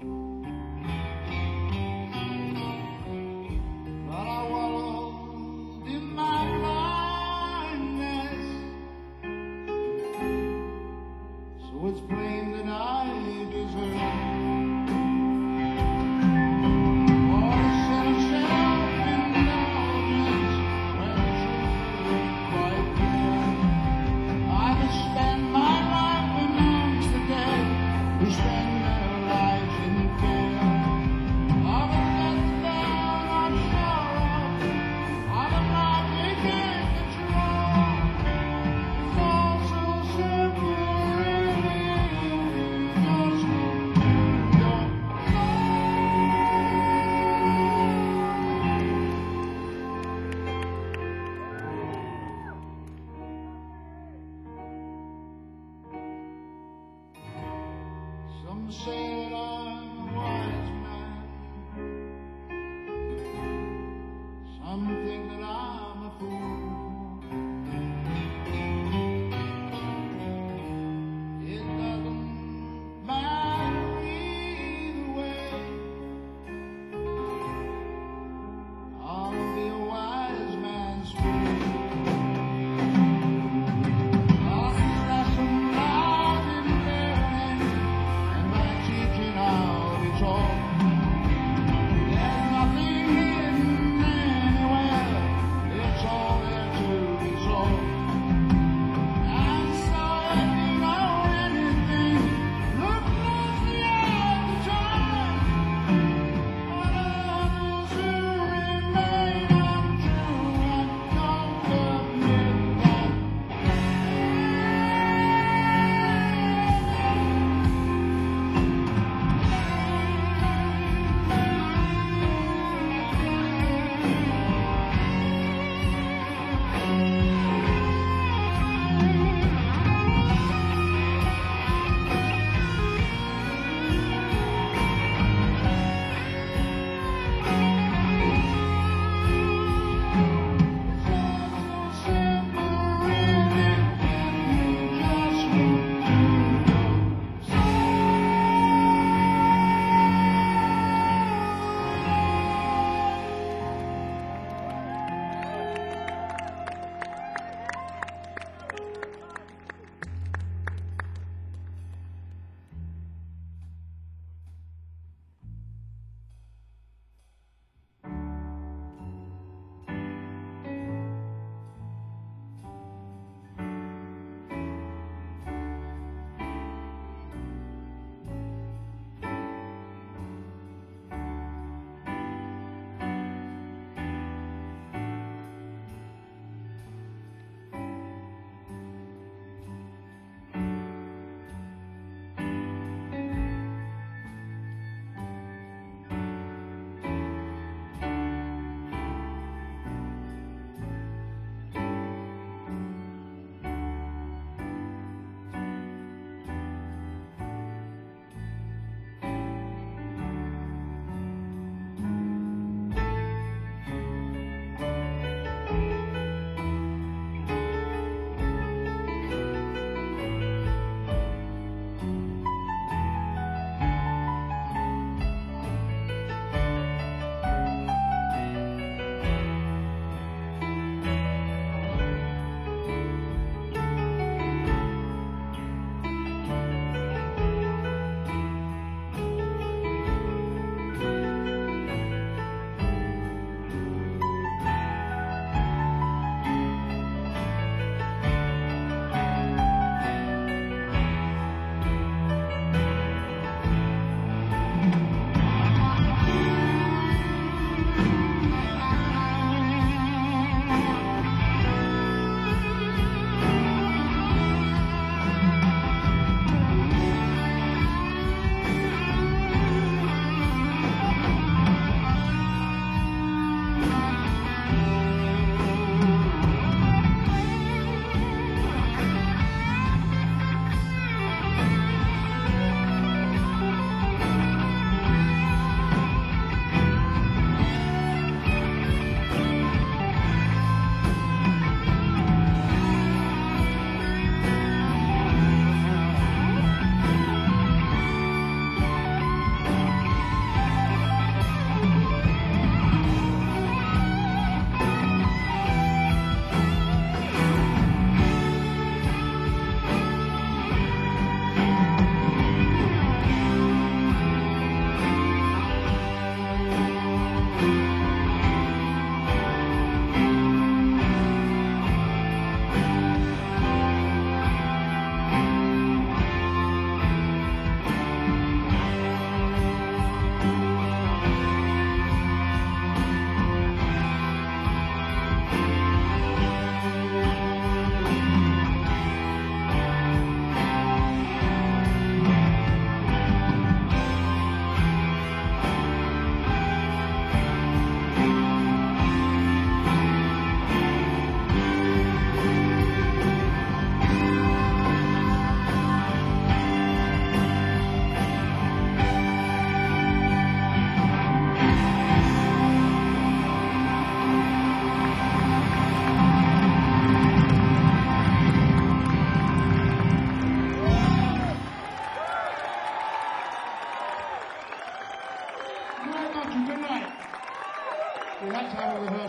But I wallowed in my blindness, so it's plain that I deserve all the self-indulgence when the truth is quite clear. I could spend my life amongst the dead who spend their lives in fear of a letdown of sorrow, of a life they can't control. It's all so simple, really, just your Some say that I'm a wise man, some think that I'm a fool. It doesn't matter either way, I'll be a wise man's fool. I'll lesson lies in learning and by teaching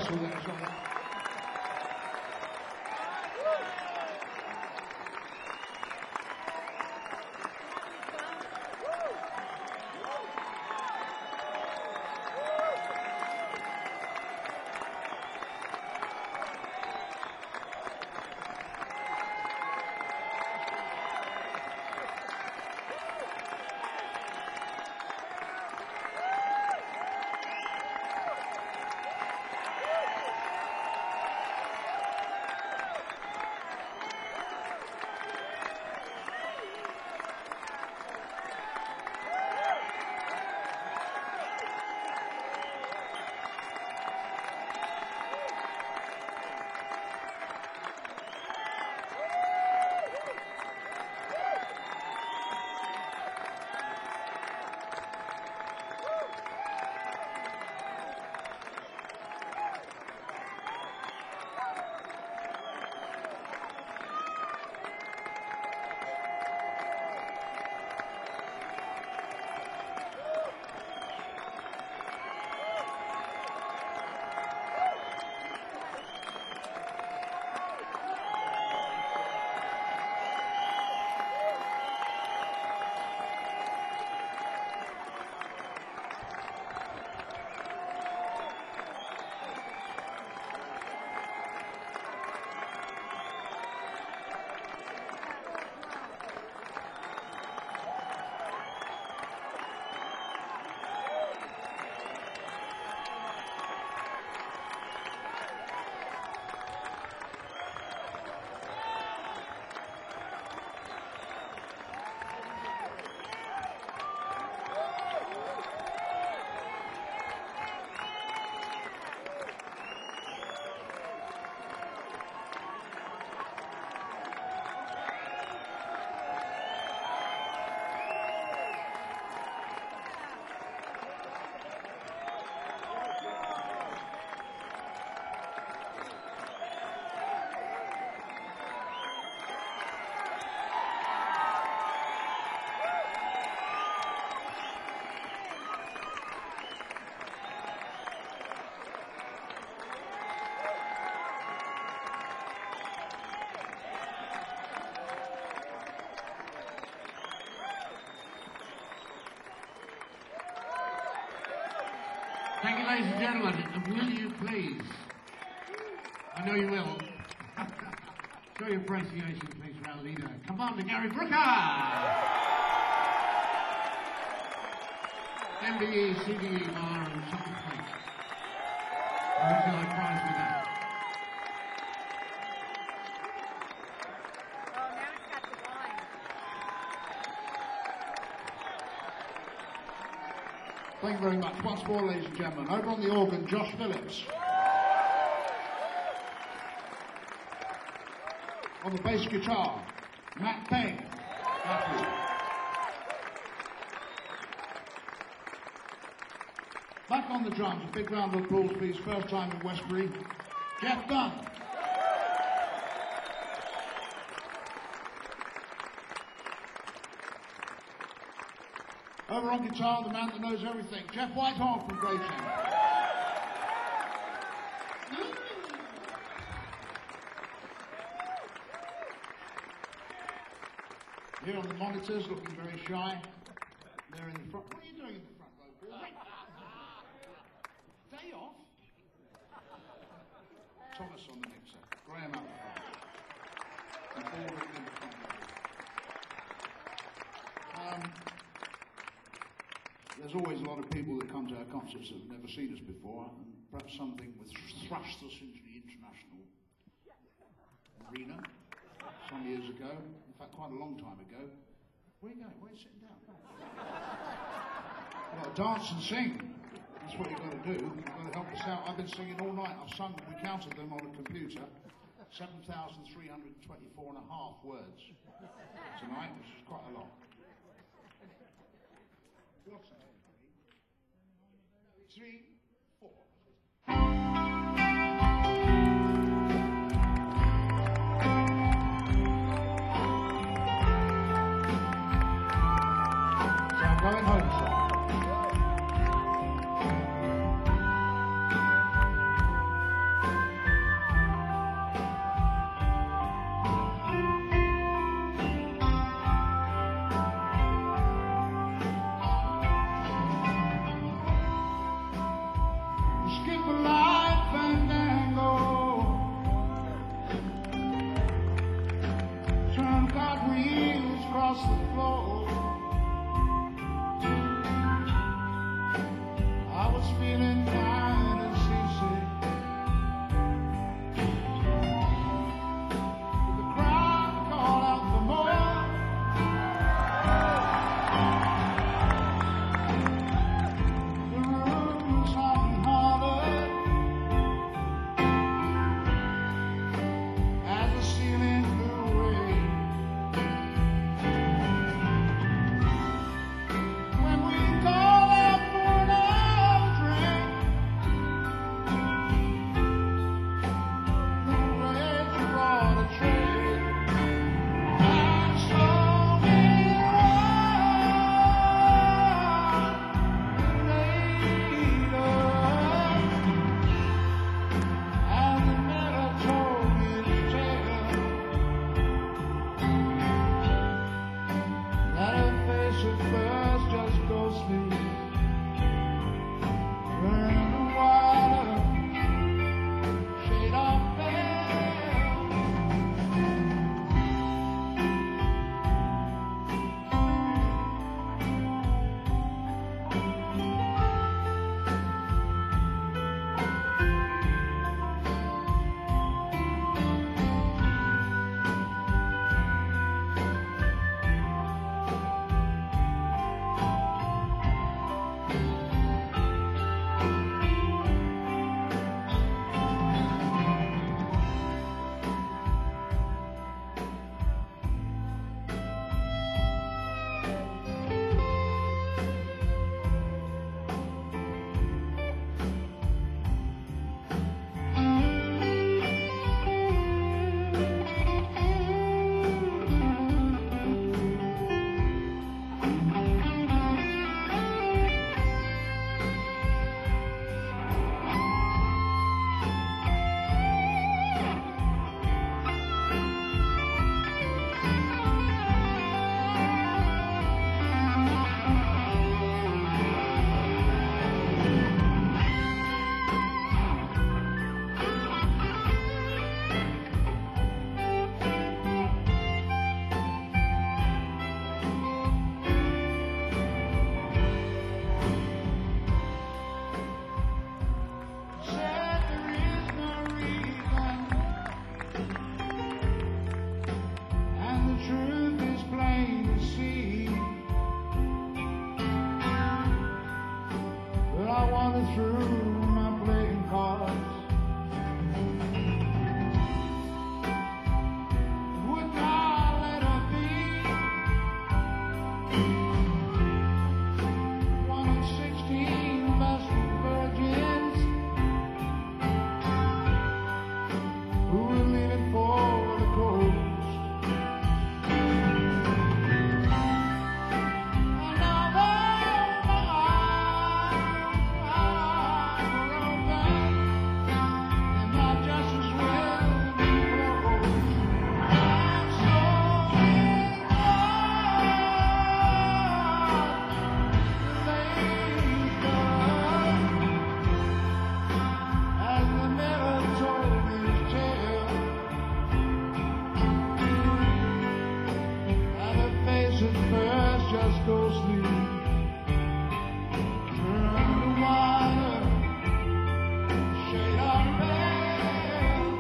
whistle there as well. Thank you, ladies and gentlemen. And will you please, I know you will, show your appreciation, please, for our leader, Commander Gary Brooker! M B E, C D E, bar and something, please. Who's got a prize with that? Oh, now it's got the line. Thank you very much. Once more, ladies and gentlemen. Over on the organ, Josh Phillips. On the bass guitar, Matt Payne. Thank you. Back on the drums, a big round of applause for his first time in Westbury, Jeff Dunn. Over on guitar, the man that knows everything, Jeff Whitehall from Gravesend. Here on the monitors, looking very shy. There in the front. What are you doing in the front row, Paul? Day off? Thomas on the mixer. Graham up front. And Paul Rick in the front row. Um, There's always a lot of people that come to our concerts that have never seen us before, and perhaps something which thrust us into the international arena some years ago, in fact quite a long time ago. Where are you going? Where are you sitting down? Well, dance and sing. That's what you've got to do. You've got to help us out. I've been singing all night. I've sung, we counted them on a computer, seven thousand three hundred twenty-four and a half words tonight, which is quite a lot. Three, four. So I'm going home song. go sleep. Turn the water, shade our bell.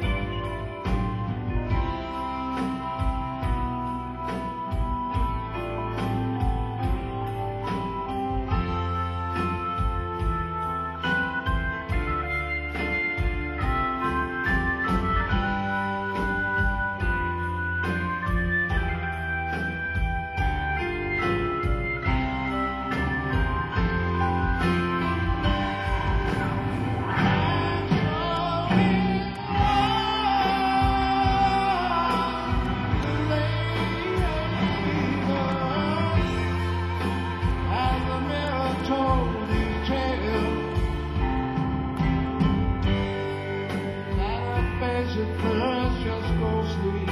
At first, just go sleep.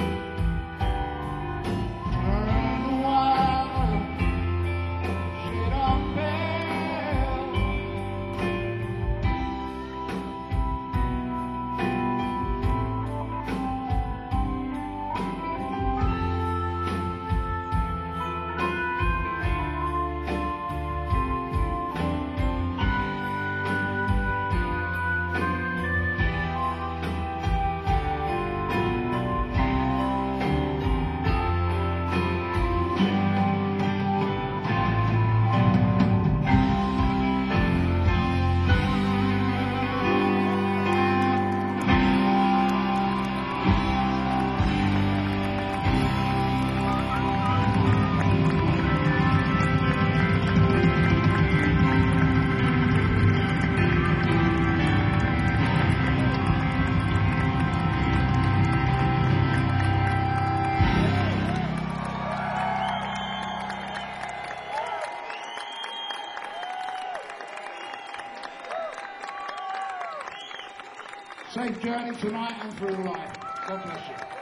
Turn the water, shade our bell. Safe journey tonight and through life. God bless you.